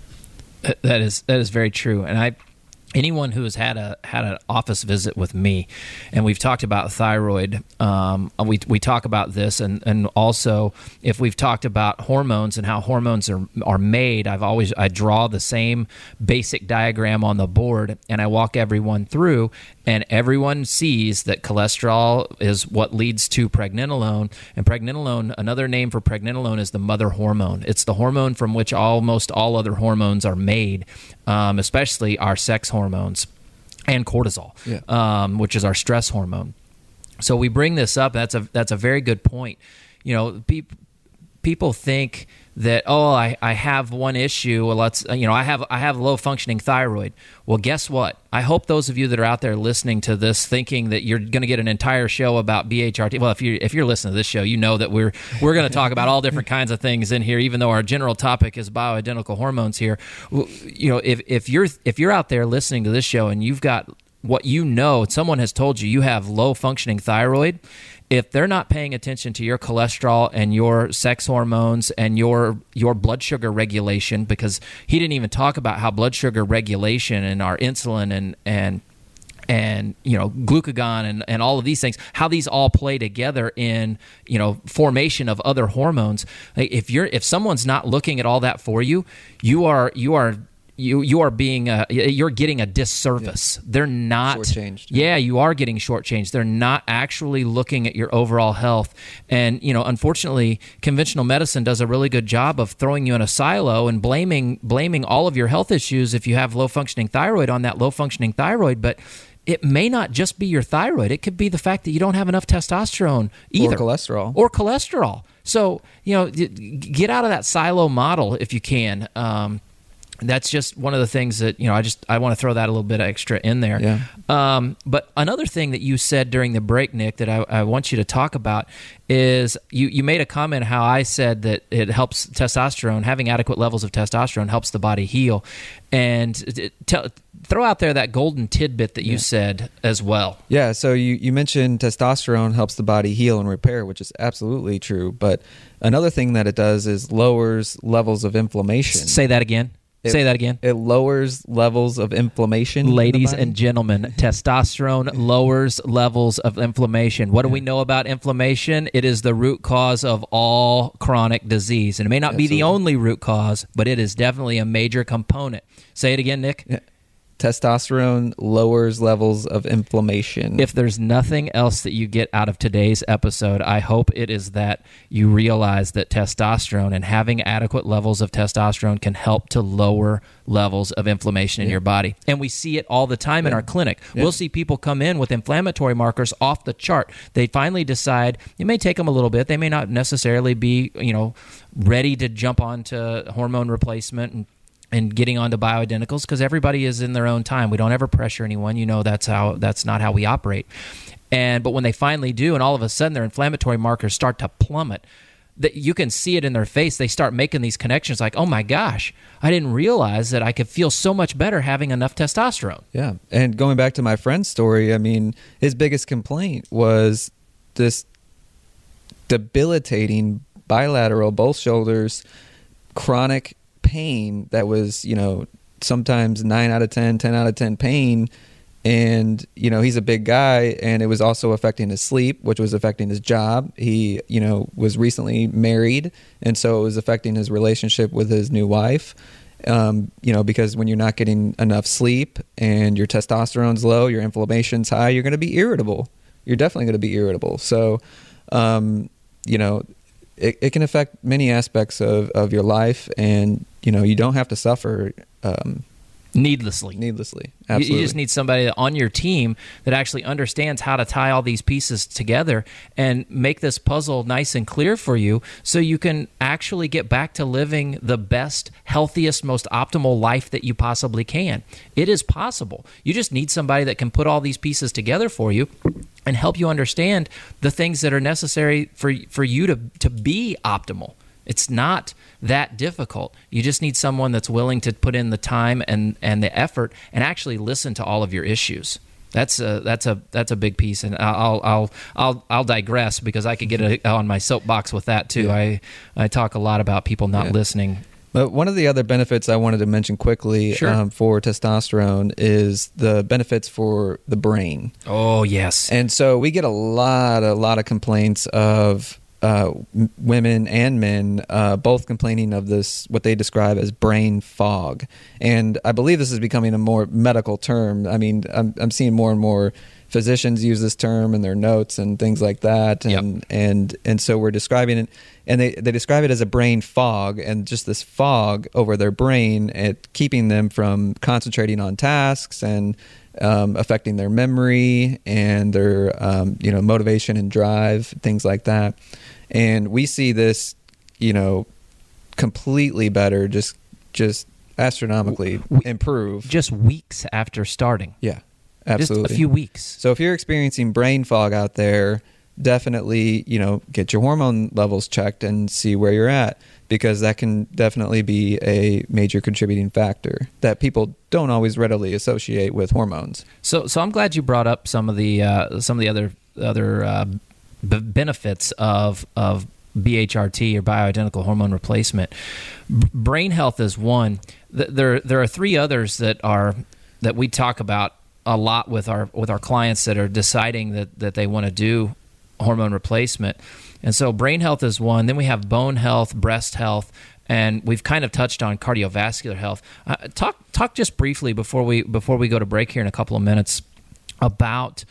That is that is very true, and I, anyone who has had a had an office visit with me, and we've talked about thyroid, um, we we talk about this, and, and also if we've talked about hormones and how hormones are are made, I've always I draw the same basic diagram on the board, and I walk everyone through, and everyone sees that cholesterol is what leads to pregnenolone, and pregnenolone, another name for pregnenolone, is the mother hormone. It's the hormone from which almost all other hormones are made, um, especially our sex hormones and cortisol, yeah. um, which is our stress hormone. So we bring this up. That's a that's a very good point. You know, pe- people think that, oh, I, I have one issue. Well, let's you know I have I have low functioning thyroid. Well, guess what? I hope those of you that are out there listening to this, thinking that you're going to get an entire show about B H R T. Well, if you if you're listening to this show, you know that we're we're going to talk about all different kinds of things in here. Even though our general topic is bioidentical hormones here, you know, if if you're if you're out there listening to this show and you've got what you know, someone has told you you have low functioning thyroid. If they're not paying attention to your cholesterol and your sex hormones and your your blood sugar regulation, because he didn't even talk about how blood sugar regulation and our insulin and and and you know glucagon and, and all of these things, how these all play together in you know formation of other hormones. If you're if someone's not looking at all that for you, you are you are You you are being a, you're getting a disservice. Yeah. They're not shortchanged. Yeah, you are getting shortchanged. They're not actually looking at your overall health. And you know, unfortunately, conventional medicine does a really good job of throwing you in a silo and blaming blaming all of your health issues if you have low functioning thyroid on that low functioning thyroid. But it may not just be your thyroid. It could be the fact that you don't have enough testosterone either, or cholesterol, or cholesterol. So you know, get out of that silo model if you can. Um, That's just one of the things that, you know, I just, I want to throw that a little bit extra in there. Yeah. Um, but another thing that you said during the break, Nick, that I, I want you to talk about is you, you made a comment how I said that it helps testosterone, having adequate levels of testosterone helps the body heal. And tell, throw out there that golden tidbit that you yeah. said as well. Yeah, so you, you mentioned testosterone helps the body heal and repair, which is absolutely true. But another thing that it does is lowers levels of inflammation. Say that again. It, Say that again. It lowers levels of inflammation. Ladies and gentlemen, testosterone lowers levels of inflammation. What do we know about inflammation? It is the root cause of all chronic disease. And it may not Absolutely. be the only root cause, but it is definitely a major component. Say it again, Nick. Yeah. Testosterone lowers levels of inflammation. If there's nothing else that you get out of today's episode, I hope it is that you realize that testosterone and having adequate levels of testosterone can help to lower levels of inflammation in yeah. your body. And we see it all the time yeah. in our clinic. Yeah. We'll see people come in with inflammatory markers off the chart. They finally decide, it may take them a little bit. They may not necessarily be, you know, ready to jump onto hormone replacement and and getting onto bioidenticals, because everybody is in their own time. We don't ever pressure anyone. You know, that's how that's not how we operate. And but when they finally do, and all of a sudden their inflammatory markers start to plummet, that you can see it in their face. They start making these connections like, oh my gosh, I didn't realize that I could feel so much better having enough testosterone. Yeah. And going back to my friend's story, I mean, his biggest complaint was this debilitating bilateral, both shoulders, chronic pain that was, you know, sometimes nine out of ten, ten out of ten pain. And, you know, he's a big guy, and it was also affecting his sleep, which was affecting his job. He, you know, was recently married, and so it was affecting his relationship with his new wife. Um, you know, because when you're not getting enough sleep and your testosterone's low, your inflammation's high, you're going to be irritable. you're definitely going to be irritable. So, um, you know, it, it can affect many aspects of, of your life, and, you know, you don't have to suffer um, needlessly. Needlessly. You, Absolutely. you just need somebody on your team that actually understands how to tie all these pieces together and make this puzzle nice and clear for you so you can actually get back to living the best, healthiest, most optimal life that you possibly can. It is possible. You just need somebody that can put all these pieces together for you and help you understand the things that are necessary for for you to, to be optimal. It's not that difficult. You just need someone that's willing to put in the time and, and the effort and actually listen to all of your issues. That's a that's a that's a big piece, and I'll I'll I'll I'll digress because I could get a, on my soapbox with that too. Yeah. I I talk a lot about people not yeah. listening. But one of the other benefits I wanted to mention quickly sure. um, for testosterone is the benefits for the brain. Oh yes, and so we get a lot a lot of complaints of. Uh, women and men uh, both complaining of this, what they describe as brain fog. And I believe this is becoming a more medical term. I mean, I'm, I'm seeing more and more physicians use this term in their notes and things like that. And yep. and and so we're describing it, and they, they describe it as a brain fog, and just this fog over their brain, it keeping them from concentrating on tasks and um, affecting their memory and their um, you know motivation and drive, things like that. And we see this, you know, completely better, just just astronomically we, improve. Just weeks after starting. Yeah, absolutely. Just a few weeks. So if you're experiencing brain fog out there, definitely, you know, get your hormone levels checked and see where you're at, because that can definitely be a major contributing factor that people don't always readily associate with hormones. So, so I'm glad you brought up some of the uh, some of the other other. Uh, B- benefits of of B H R T or bioidentical hormone replacement. B- brain health is one. Th- there there are three others that are that we talk about a lot with our with our clients that are deciding that that they want to do hormone replacement. And so brain health is one. Then we have bone health, breast health, and we've kind of touched on cardiovascular health. Uh, talk talk just briefly before we before we go to break here in a couple of minutes about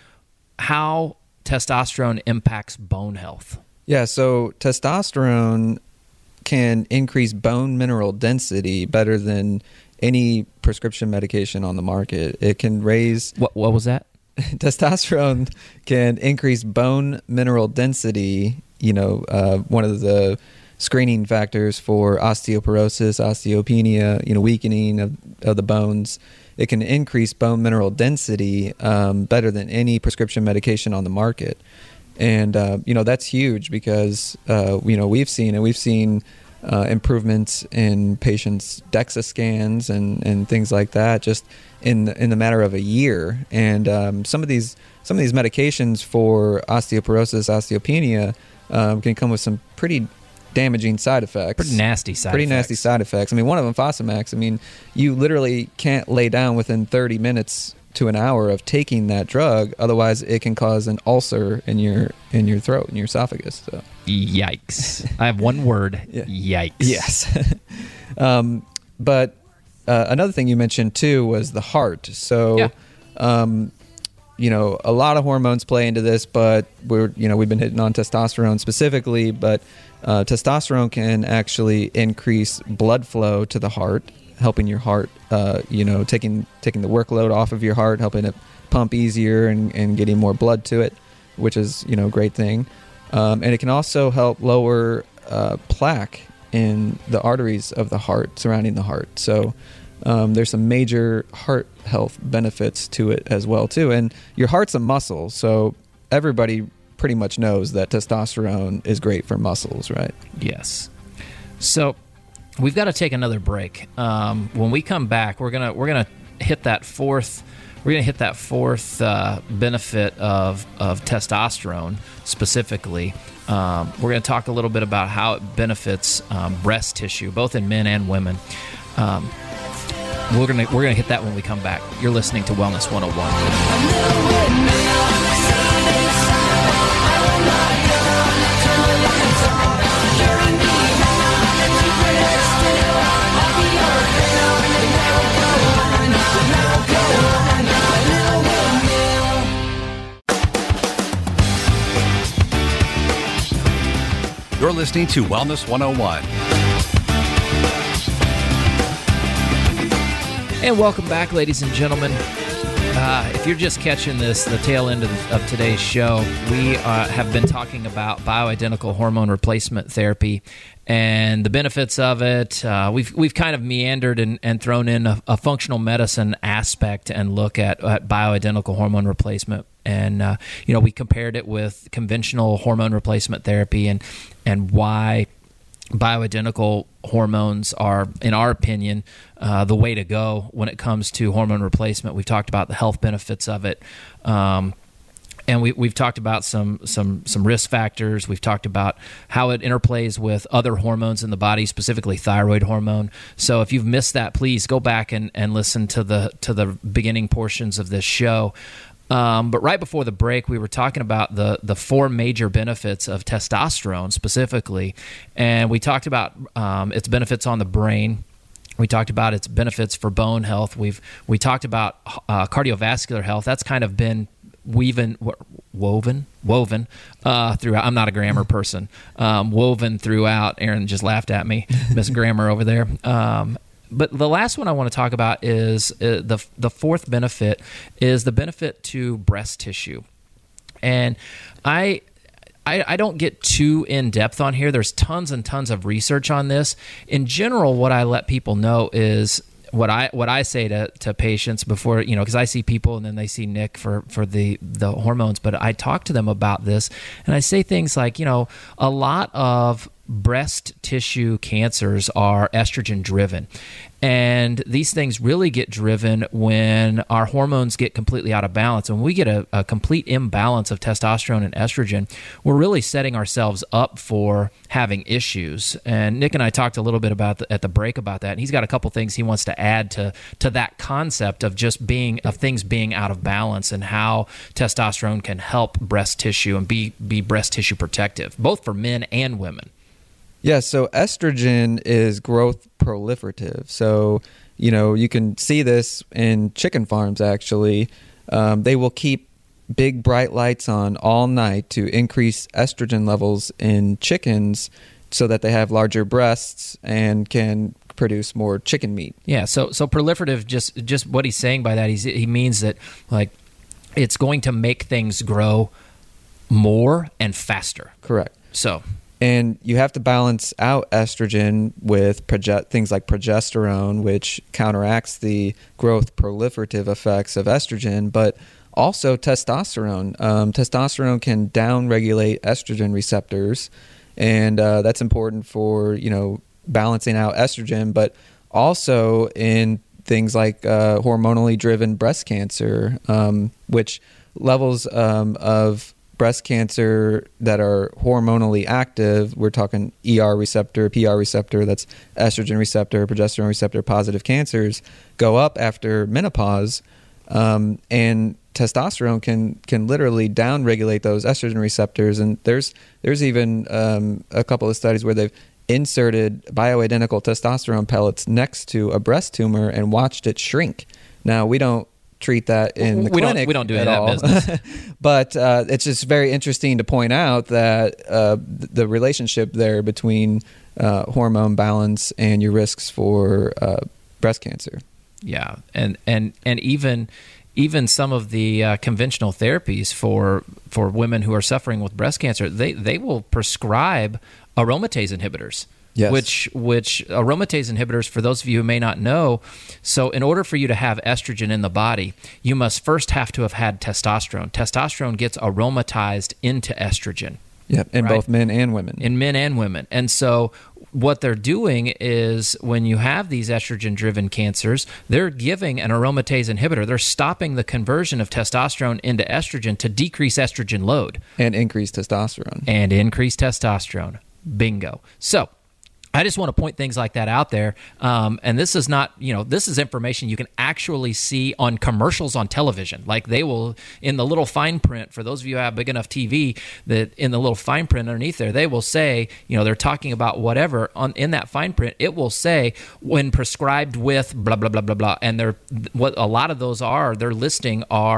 how testosterone impacts bone health. Yeah, so testosterone can increase bone mineral density better than any prescription medication on the market. It can raise... What, what was that? Testosterone can increase bone mineral density, you know, uh, one of the screening factors for osteoporosis, osteopenia, you know, weakening of, of the bones. It can increase bone mineral density um, better than any prescription medication on the market. And, uh, you know, that's huge because, uh, you know, we've seen it. We've seen uh, improvements in patients' DEXA scans and, and things like that just in the, in the matter of a year. And um, some of these some of these medications for osteoporosis, osteopenia um, can come with some pretty damaging side effects. Pretty nasty side Pretty effects. nasty side effects. I mean, one of them, Fosamax, I mean, you literally can't lay down within thirty minutes to an hour of taking that drug. Otherwise, it can cause an ulcer in your in your throat, in your esophagus. So. Yikes. I have one word. Yeah. Yikes. Yes. um, but uh, another thing you mentioned, too, was the heart. So, yeah. um, you know, a lot of hormones play into this, but we're, you know, we've been hitting on testosterone specifically, but uh, testosterone can actually increase blood flow to the heart, helping your heart, uh, you know, taking taking the workload off of your heart, helping it pump easier and, and getting more blood to it, which is, you know, a great thing. Um, and it can also help lower uh, plaque in the arteries of the heart, surrounding the heart. So um, there's some major heart health benefits to it as well, too. And your heart's a muscle, so everybody pretty much knows that testosterone is great for muscles, right? Yes. So we've got to take another break. Um, when we come back, we're gonna we're gonna hit that fourth we're gonna hit that fourth uh, benefit of of testosterone specifically. Um, we're gonna talk a little bit about how it benefits um, breast tissue, both in men and women. Um, we're gonna we're gonna hit that when we come back. You're listening to Wellness one oh one. listening to Wellness one oh one. And welcome back, ladies and gentlemen. Uh, if you're just catching this, the tail end of, of today's show, we uh, have been talking about bioidentical hormone replacement therapy and the benefits of it. Uh, we've we've kind of meandered and, and thrown in a, a functional medicine aspect and look at, at bioidentical hormone replacement. And uh, you know, we compared it with conventional hormone replacement therapy and and why bioidentical hormones are, in our opinion, uh, the way to go when it comes to hormone replacement. We've talked about the health benefits of it, um, and we, we've talked about some some some risk factors. We've talked about how it interplays with other hormones in the body, specifically thyroid hormone. So if you've missed that, please go back and, and listen to the to the beginning portions of this show. Um, but right before the break, we were talking about the the four major benefits of testosterone specifically, and we talked about um, its benefits on the brain. We talked about its benefits for bone health. We've we talked about uh, cardiovascular health. That's kind of been weaving, woven, woven uh, throughout. I'm not a grammar person. Um, woven throughout. Aaron just laughed at me, Miss Grammar over there. Um, But the last one I want to talk about is uh, the the fourth benefit is the benefit to breast tissue. And I, I I don't get too in-depth on here. There's tons and tons of research on this. In general, what I let people know is what I what I say to, to patients before, you know, because I see people and then they see Nick for, for the, the hormones, but I talk to them about this and I say things like, you know, a lot of breast tissue cancers are estrogen driven. And these things really get driven when our hormones get completely out of balance. When we get a, a complete imbalance of testosterone and estrogen, we're really setting ourselves up for having issues. And Nick and I talked a little bit about the, at the break about that. And he's got a couple things he wants to add to to that concept of just being of things being out of balance and how testosterone can help breast tissue and be be breast tissue protective, both for men and women. Yeah, so estrogen is growth proliferative. So, you know, you can see this in chicken farms, actually. Um, they will keep big, bright lights on all night to increase estrogen levels in chickens so that they have larger breasts and can produce more chicken meat. Yeah, so so proliferative, just just what he's saying by that, he's, he means that, like, it's going to make things grow more and faster. Correct. So... And you have to balance out estrogen with proge- things like progesterone, which counteracts the growth proliferative effects of estrogen, but also testosterone. Um, testosterone can downregulate estrogen receptors, and uh, that's important for, you know, balancing out estrogen, but also in things like uh, hormonally driven breast cancer, um, which levels um, of breast cancer that are hormonally active, we're talking E R receptor, P R receptor, that's estrogen receptor, progesterone receptor positive cancers, go up after menopause, um, and testosterone can can literally downregulate those estrogen receptors. And there's there's even um, a couple of studies where they've inserted bioidentical testosterone pellets next to a breast tumor and watched it shrink. Now, we don't treat that in the we clinic don't we don't do at that all. business. But uh, it's just very interesting to point out that uh, the relationship there between uh, hormone balance and your risks for uh, breast cancer. Yeah, and and and even even some of the uh, conventional therapies for for women who are suffering with breast cancer, they they will prescribe aromatase inhibitors. Yes. Which which aromatase inhibitors, for those of you who may not know, so in order for you to have estrogen in the body, you must first have to have had testosterone. Testosterone gets aromatized into estrogen. Yeah, in right? both men and women. In men and women. And so what they're doing is when you have these estrogen-driven cancers, they're giving an aromatase inhibitor. They're stopping the conversion of testosterone into estrogen to decrease estrogen load. And increase testosterone. And increase testosterone. Bingo. So I just want to point things like that out there. Um, and this is not, you know, this is information you can actually see on commercials on television. Like they will, in the little fine print, for those of you who have big enough T V, that in the little fine print underneath there, they will say, you know, they're talking about whatever. On in that fine print, it will say, when prescribed with blah, blah, blah, blah, blah. And they're, what a lot of those are, they're listing are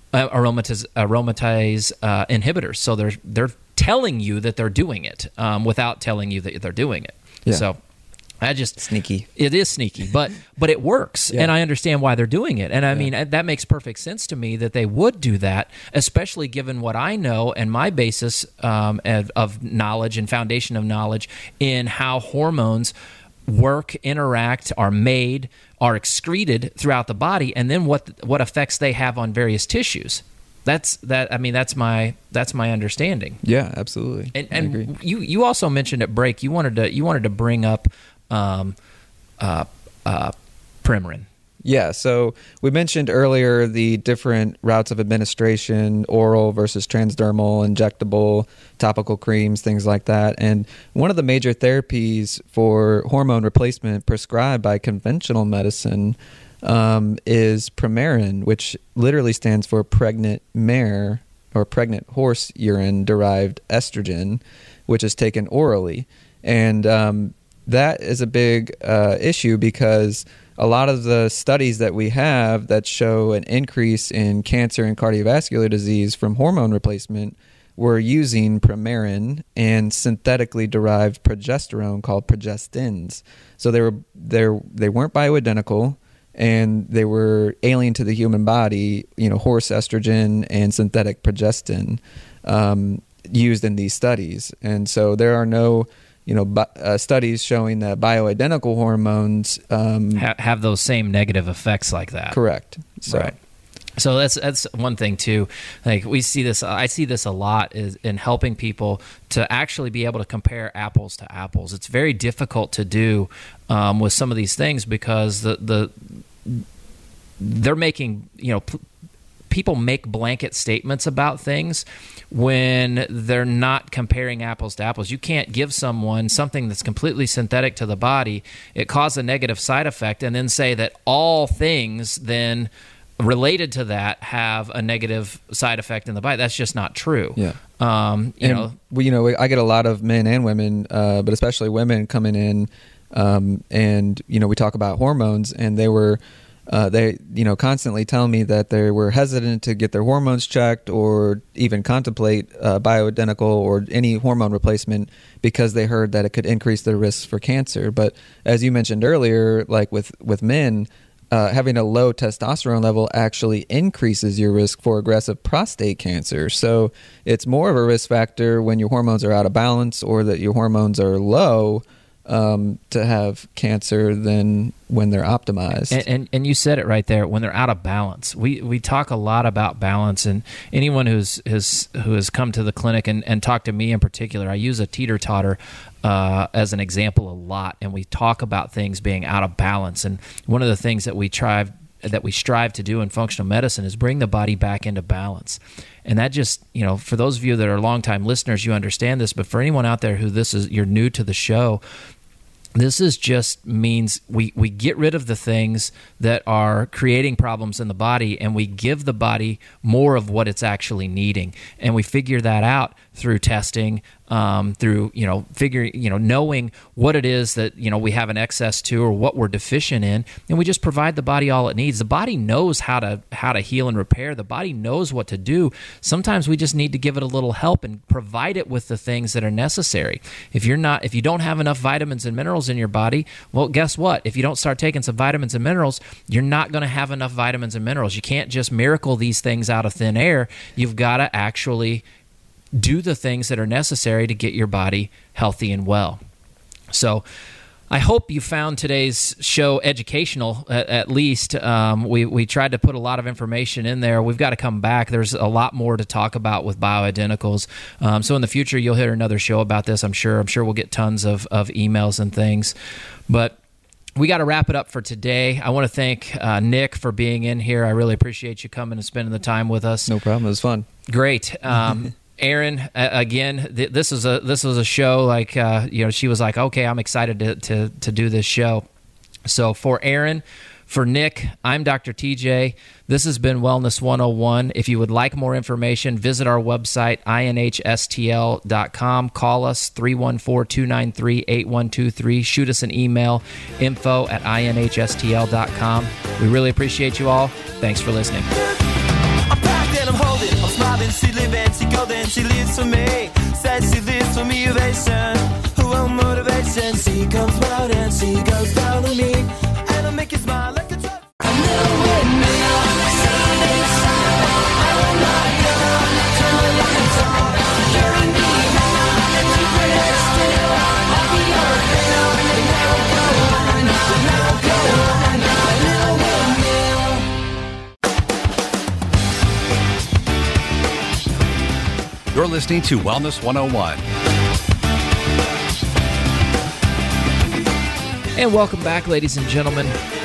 uh, aromatase, aromatase uh, inhibitors. So they're they're telling you that they're doing it um, without telling you that they're doing it. Yeah. So I just sneaky. It is sneaky, but but it works, Yeah. and I understand why they're doing it. And I Yeah. mean that makes perfect sense to me that they would do that, especially given what I know and my basis um, of, of knowledge and foundation of knowledge in how hormones work, interact, are made, are excreted throughout the body, and then what what effects they have on various tissues. That's that. I mean, that's my that's my understanding. Yeah, absolutely. And, I and agree. you you also mentioned at break you wanted to you wanted to bring up um, uh, uh, Premarin. Yeah, so we mentioned earlier the different routes of administration, oral versus transdermal, injectable, topical creams, things like that. And one of the major therapies for hormone replacement prescribed by conventional medicine um, is Premarin, which literally stands for pregnant mare or pregnant horse urine derived estrogen, which is taken orally. And um, that is a big uh, issue because a lot of the studies that we have that show an increase in cancer and cardiovascular disease from hormone replacement were using Premarin and synthetically derived progesterone called progestins. So they were they they weren't bioidentical, and they were alien to the human body. You know, horse estrogen and synthetic progestin um, used in these studies, and so there are no you know, bi- uh, studies showing that bioidentical hormones um, ha- have those same negative effects like that. Correct. So. Right. So that's that's one thing too. Like we see this, I see this a lot is in helping people to actually be able to compare apples to apples. It's very difficult to do um, with some of these things because the the they're making you know. P- people make blanket statements about things when they're not comparing apples to apples. You can't give someone something that's completely synthetic to the body, it causes a negative side effect, and then say that all things then related to that have a negative side effect in the body. That's just not true. Yeah. Um, you and, know, well, you know, I get a lot of men and women, uh, but especially women coming in, um, and you know, we talk about hormones, and they were. Uh, they, you know, constantly tell me that they were hesitant to get their hormones checked or even contemplate uh, bioidentical or any hormone replacement because they heard that it could increase their risks for cancer. But as you mentioned earlier, like with, with men, uh, having a low testosterone level actually increases your risk for aggressive prostate cancer. So it's more of a risk factor when your hormones are out of balance or that your hormones are low um, to have cancer than when they're optimized. And, and and you said it right there, when they're out of balance. We we talk a lot about balance, and anyone who's has who has come to the clinic and, and talked to me in particular, I use a teeter-totter uh, as an example a lot, and we talk about things being out of balance. And one of the things that we try that we strive to do in functional medicine is bring the body back into balance. And that just, you know, for those of you that are longtime listeners, you understand this, but for anyone out there who this is, you're new to the show, this is just means we, we get rid of the things that are creating problems in the body, and we give the body more of what it's actually needing. And we figure that out through testing, um, through, you know, figure, you know, knowing what it is that, you know, we have an excess to or what we're deficient in, and we just provide the body all it needs. The body knows how to how to heal and repair. The body knows what to do. Sometimes we just need to give it a little help and provide it with the things that are necessary. If you're not, if you don't have enough vitamins and minerals in your body, well, guess what? If you don't start taking some vitamins and minerals, you're not going to have enough vitamins and minerals. You can't just miracle these things out of thin air. You've got to actually do the things that are necessary to get your body healthy and well. So I hope you found today's show educational, at, at least. Um, we, we tried to put a lot of information in there. We've got to come back. There's a lot more to talk about with bioidenticals. Um, so in the future, you'll hear another show about this, I'm sure. I'm sure we'll get tons of, of emails and things. But we got to wrap it up for today. I want to thank uh, Nick for being in here. I really appreciate you coming and spending the time with us. No problem. It was fun. Great. Um, Aaron, uh, again, th- this is a this was a show like uh, you know she was like, okay, I'm excited to, to to do this show. So for Aaron, for Nick, I'm Doctor T J. This has been Wellness one oh one. If you would like more information, visit our website, I N H S T L dot com. Call us, three one four, two nine three, eight one two three. Shoot us an email, info at I N H S T L dot com. We really appreciate you all. Thanks for listening. I'm packed and then she live and she go, then she lives for me. Says she lives for me, ovation. Who want motivation? She comes out and she goes down on me. And I make you smile like a drug. I know it now. Sunday, Sunday. Oh my God. Turn the lights on. Carry me now. Keep your head still. I'll be your hero. And now go on. Now go on. Now will. You're listening to Wellness one oh one. And welcome back, ladies and gentlemen.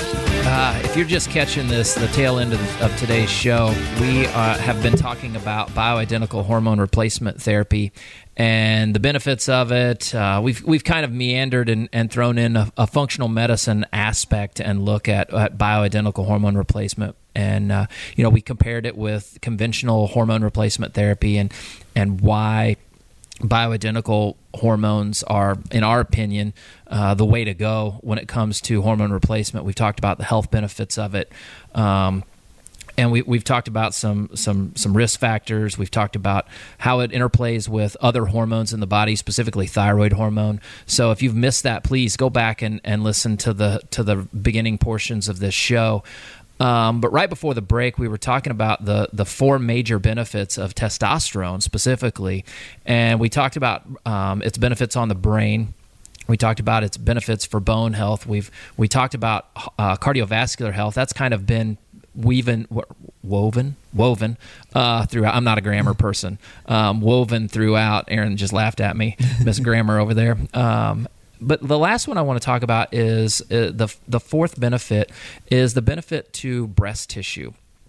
Uh, if you're just catching this, the tail end of, the, of today's show, we uh, have been talking about bioidentical hormone replacement therapy and the benefits of it. Uh, we've we've kind of meandered and, and thrown in a, a functional medicine aspect and look at, at bioidentical hormone replacement. And uh, you know, we compared it with conventional hormone replacement therapy and and why bioidentical hormones are, in our opinion, uh, the way to go when it comes to hormone replacement. We've talked about the health benefits of it, um, and we, we've talked about some some some risk factors. We've talked about how it interplays with other hormones in the body, specifically thyroid hormone. So if you've missed that, please go back and, and listen to the to the beginning portions of this show. Um, but right before the break, we were talking about the the four major benefits of testosterone specifically, and we talked about um, its benefits on the brain. We talked about its benefits for bone health. We've we talked about uh, cardiovascular health. That's kind of been weaven, woven, woven uh, throughout. I'm not a grammar person. Um, woven throughout. Aaron just laughed at me, Miss Grammar over there. Um, But the last one I want to talk about is uh, the the fourth benefit is the benefit to breast tissue.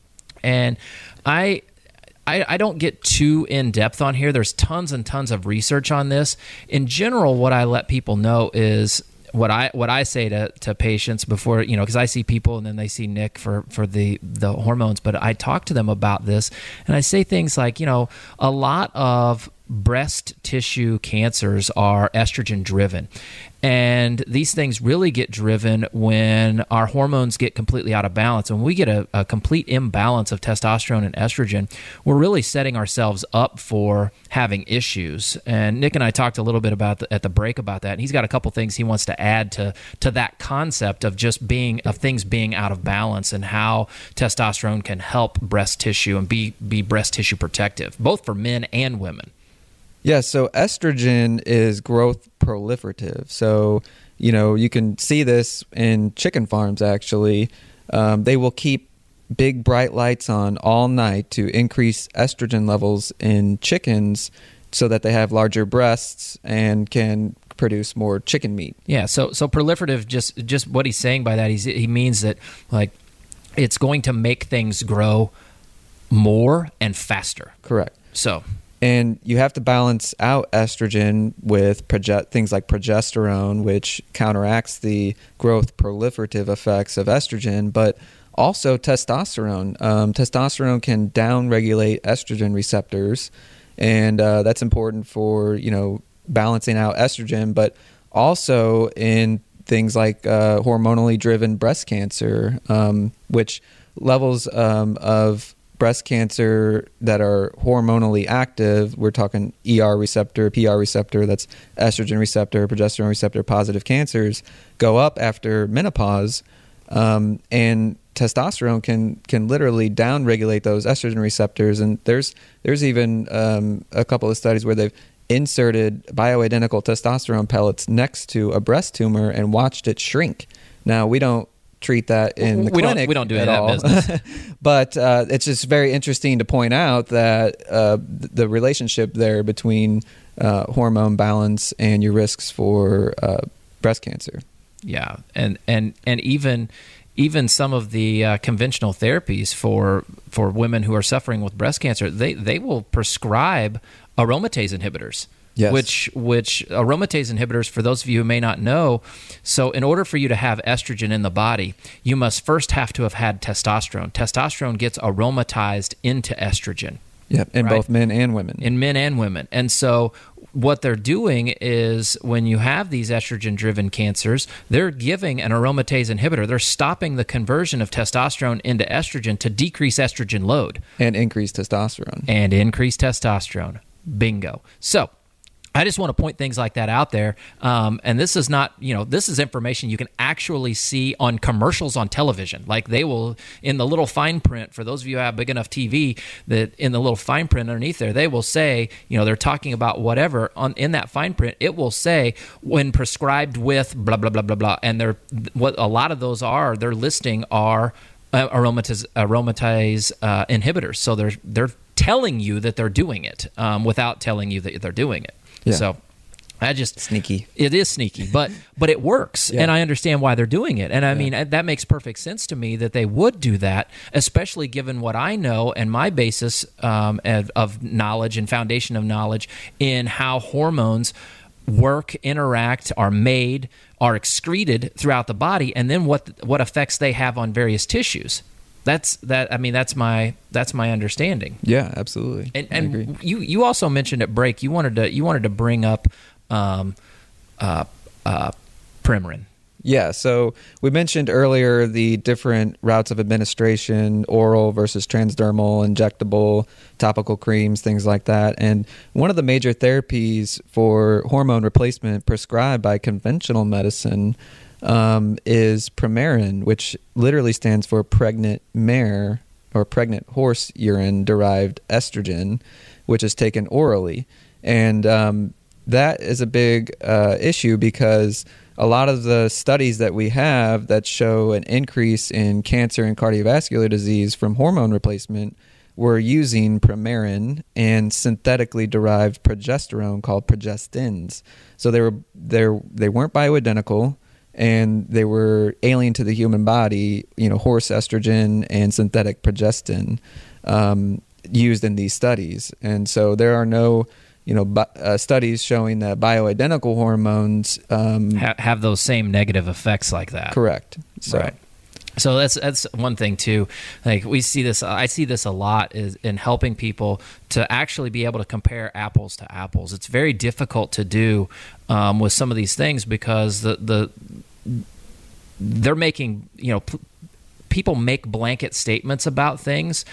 And I, I I don't get too in depth on here. There's tons and tons of research on this. In general, what I let people know is what I what I say to, to patients before, you know, because I see people and then they see Nick for, for the, the hormones, but I talk to them about this and I say things like, you know, a lot of breast tissue cancers are estrogen driven. And these things really get driven when our hormones get completely out of balance. When we get a, a complete imbalance of testosterone and estrogen, we're really setting ourselves up for having issues. And Nick and I talked a little bit about the, at the break about that. And he's got a couple things he wants to add to to that concept of just being of things being out of balance and how testosterone can help breast tissue and be be breast tissue protective, both for men and women. Yeah, so estrogen is growth proliferative. So, you know, you can see this in chicken farms, actually. Um, they will keep big, bright lights on all night to increase estrogen levels in chickens so that they have larger breasts and can produce more chicken meat. Yeah, so so proliferative, just just what he's saying by that, he's, he means that, like, it's going to make things grow more and faster. Correct. So... And you have to balance out estrogen with proge- things like progesterone, which counteracts the growth proliferative effects of estrogen, but also testosterone. Um, testosterone can downregulate estrogen receptors, and uh, that's important for, you know, balancing out estrogen, but also in things like uh, hormonally driven breast cancer, um, which levels um, of breast cancer that are hormonally active, we're talking E R receptor, P R receptor, that's estrogen receptor, progesterone receptor positive cancers, go up after menopause. Um, and testosterone can can literally downregulate those estrogen receptors. And there's there's even um, a couple of studies where they've inserted bioidentical testosterone pellets next to a breast tumor and watched it shrink. Now, we don't treat that in the we clinic don't, we don't do at that all. business. But uh, it's just very interesting to point out that uh, the relationship there between uh, hormone balance and your risks for uh, breast cancer. Yeah, and and and even even some of the uh, conventional therapies for for women who are suffering with breast cancer, they they will prescribe aromatase inhibitors. Yes. Which which aromatase inhibitors, for those of you who may not know, so in order for you to have estrogen in the body, you must first have to have had testosterone. Testosterone gets aromatized into estrogen. Yep, in right? both men and women. In men and women. And so what they're doing is when you have these estrogen-driven cancers, they're giving an aromatase inhibitor. They're stopping the conversion of testosterone into estrogen to decrease estrogen load. And increase testosterone. And increase testosterone. Bingo. So I just want to point things like that out there. Um, and this is not, you know, this is information you can actually see on commercials on television. Like they will, in the little fine print, for those of you who have big enough T V, that in the little fine print underneath there, they will say, you know, they're talking about whatever. On in that fine print, it will say, when prescribed with blah, blah, blah, blah, blah. And they're, what a lot of those are, they're listing are uh, aromatase, aromatase uh, inhibitors. So they're, they're telling you that they're doing it um, without telling you that they're doing it. Yeah. So I just sneaky. It is sneaky, but but it works, Yeah. and I understand why they're doing it. And I Yeah. mean that makes perfect sense to me that they would do that, especially given what I know and my basis um, of, of knowledge and foundation of knowledge in how hormones work, interact, are made, are excreted throughout the body, and then what what effects they have on various tissues. That's that. I mean, that's my that's my understanding. Yeah, absolutely. And, I agree. and you you also mentioned at break you wanted to you wanted to bring up um, uh, uh, Premarin. Yeah, so we mentioned earlier the different routes of administration, oral versus transdermal, injectable, topical creams, things like that. And one of the major therapies for hormone replacement prescribed by conventional medicine um, is Premarin, which literally stands for pregnant mare or pregnant horse urine derived estrogen, which is taken orally. And um, that is a big uh, issue because a lot of the studies that we have that show an increase in cancer and cardiovascular disease from hormone replacement were using Premarin and synthetically derived progesterone called progestins. So they were they they weren't bioidentical, and they were alien to the human body. You know, horse estrogen and synthetic progestin um, used in these studies, and so there are no you know, bi- uh, studies showing that bioidentical hormones um, ha- have those same negative effects like that. Correct. So. Right. So that's that's one thing too. Like we see this, I see this a lot is in helping people to actually be able to compare apples to apples. It's very difficult to do um, with some of these things because the the they're making you know. P- people make blanket statements about things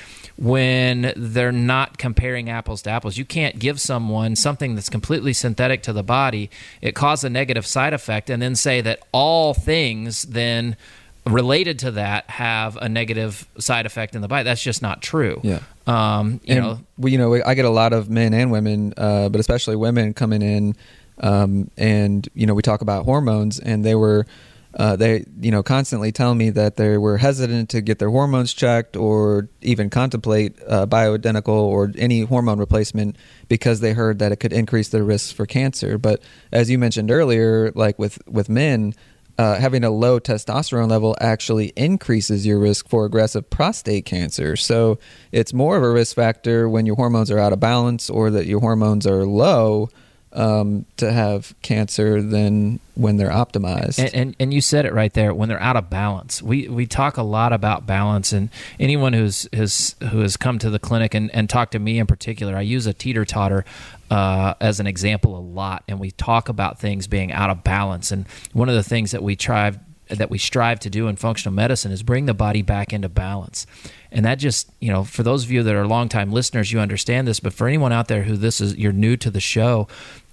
when they're not comparing apples to apples. You can't give someone something that's completely synthetic to the body, it causes a negative side effect, and then say that all things then related to that have a negative side effect in the body. That's just not true. Yeah. Um, you and, know, well, you know, I get a lot of men and women, uh, but especially women coming in, um, and you know, we talk about hormones, and they were. Uh, they, you know, constantly tell me that they were hesitant to get their hormones checked or even contemplate uh, bioidentical or any hormone replacement because they heard that it could increase their risks for cancer. But as you mentioned earlier, like with, with men, uh, having a low testosterone level actually increases your risk for aggressive prostate cancer. So it's more of a risk factor when your hormones are out of balance or that your hormones are low Um, to have cancer than when they're optimized. And, and and you said it right there. When they're out of balance, we we talk a lot about balance. And anyone who's has who has come to the clinic and, and talked to me in particular, I use a teeter totter uh, as an example a lot. And we talk about things being out of balance. And one of the things that we try that we strive to do in functional medicine is bring the body back into balance. And that just, you know, for those of you that are longtime listeners, you understand this. But for anyone out there who this is, you're new to the show.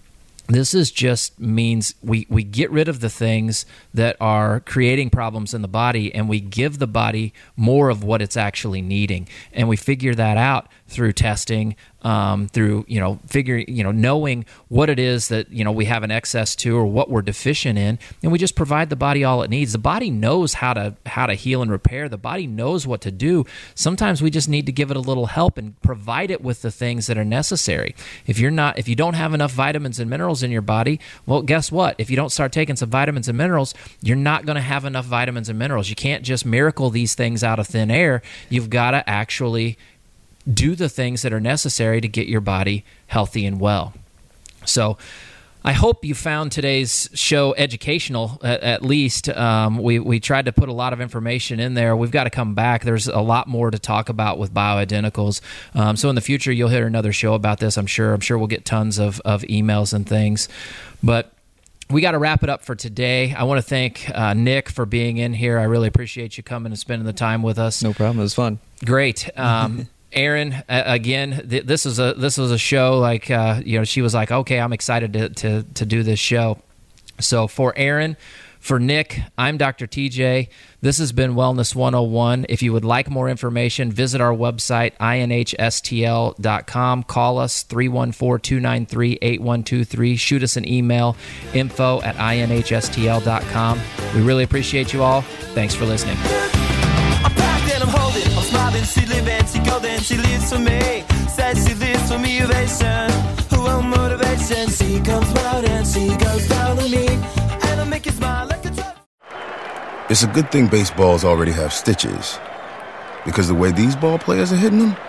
This is just means we, we get rid of the things that are creating problems in the body, and we give the body more of what it's actually needing. And we figure that out through testing, um, through, you know, figuring, you know, knowing what it is that, you know, we have an excess to or what we're deficient in. And we just provide the body all it needs. The body knows how to, how to heal and repair. The body knows what to do. Sometimes we just need to give it a little help and provide it with the things that are necessary. If you're not, if you don't have enough vitamins and minerals in your body, well, guess what? If you don't start taking some vitamins and minerals, you're not going to have enough vitamins and minerals. You can't just miracle these things out of thin air. You've got to actually do the things that are necessary to get your body healthy and well. So I hope you found today's show educational, at, at least. Um, we, we tried to put a lot of information in there. We've got to come back. There's a lot more to talk about with bioidenticals. Um, so in the future, you'll hear another show about this, I'm sure. I'm sure we'll get tons of, of emails and things. But we got to wrap it up for today. I want to thank uh, Nick for being in here. I really appreciate you coming and spending the time with us. No problem. It was fun. Great. Um Aaron, uh, again, th- this is a this was a show like uh, you know she was like, okay, I'm excited to, to to do this show. So for Aaron, for Nick, I'm Doctor T J. This has been Wellness one oh one. If you would like more information, visit our website I N H S T L dot com. Call us three one four, two nine three, eight one two three. Shoot us an email, info at I N H S T L dot com. We really appreciate you all. Thanks for listening. I'm holding, I'm smiling, she living, she golden, she lives for me. Says she lives for motivation. Who will motivation? She comes out and she goes down on me. And I'll make you smile like a truck. It's a good thing baseballs already have stitches. Because the way these ball players are hitting them?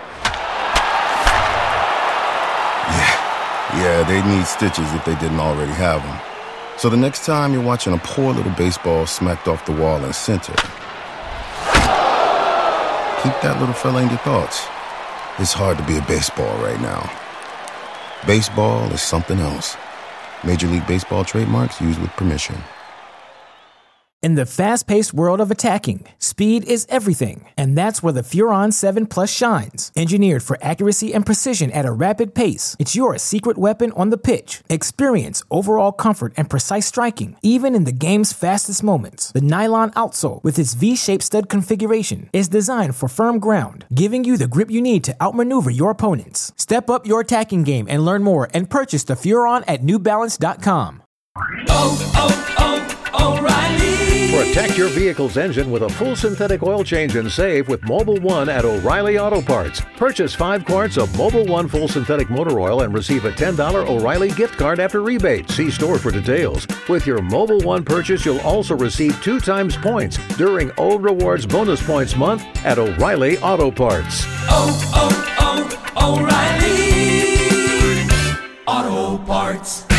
Yeah, yeah, they need stitches if they didn't already have them. So the next time you're watching a poor little baseball smacked off the wall in center, keep that little fella in your thoughts. It's hard to be a baseball right now. Baseball is something else. Major League Baseball trademarks used with permission. In the fast-paced world of attacking, speed is everything, and that's where the Furon seven Plus shines. Engineered for accuracy and precision at a rapid pace, it's your secret weapon on the pitch. Experience overall comfort and precise striking, even in the game's fastest moments. The nylon outsole, with its V-shaped stud configuration, is designed for firm ground, giving you the grip you need to outmaneuver your opponents. Step up your attacking game and learn more, and purchase the Furon at New Balance dot com. Oh, oh, oh, O'Reilly! Protect your vehicle's engine with a full synthetic oil change and save with Mobil one at O'Reilly Auto Parts. Purchase five quarts of Mobil one full synthetic motor oil and receive a ten dollars O'Reilly gift card after rebate. See store for details. With your Mobil one purchase, you'll also receive two times points during O Rewards Bonus Points Month at O'Reilly Auto Parts. Oh, oh, oh, O'Reilly Auto Parts.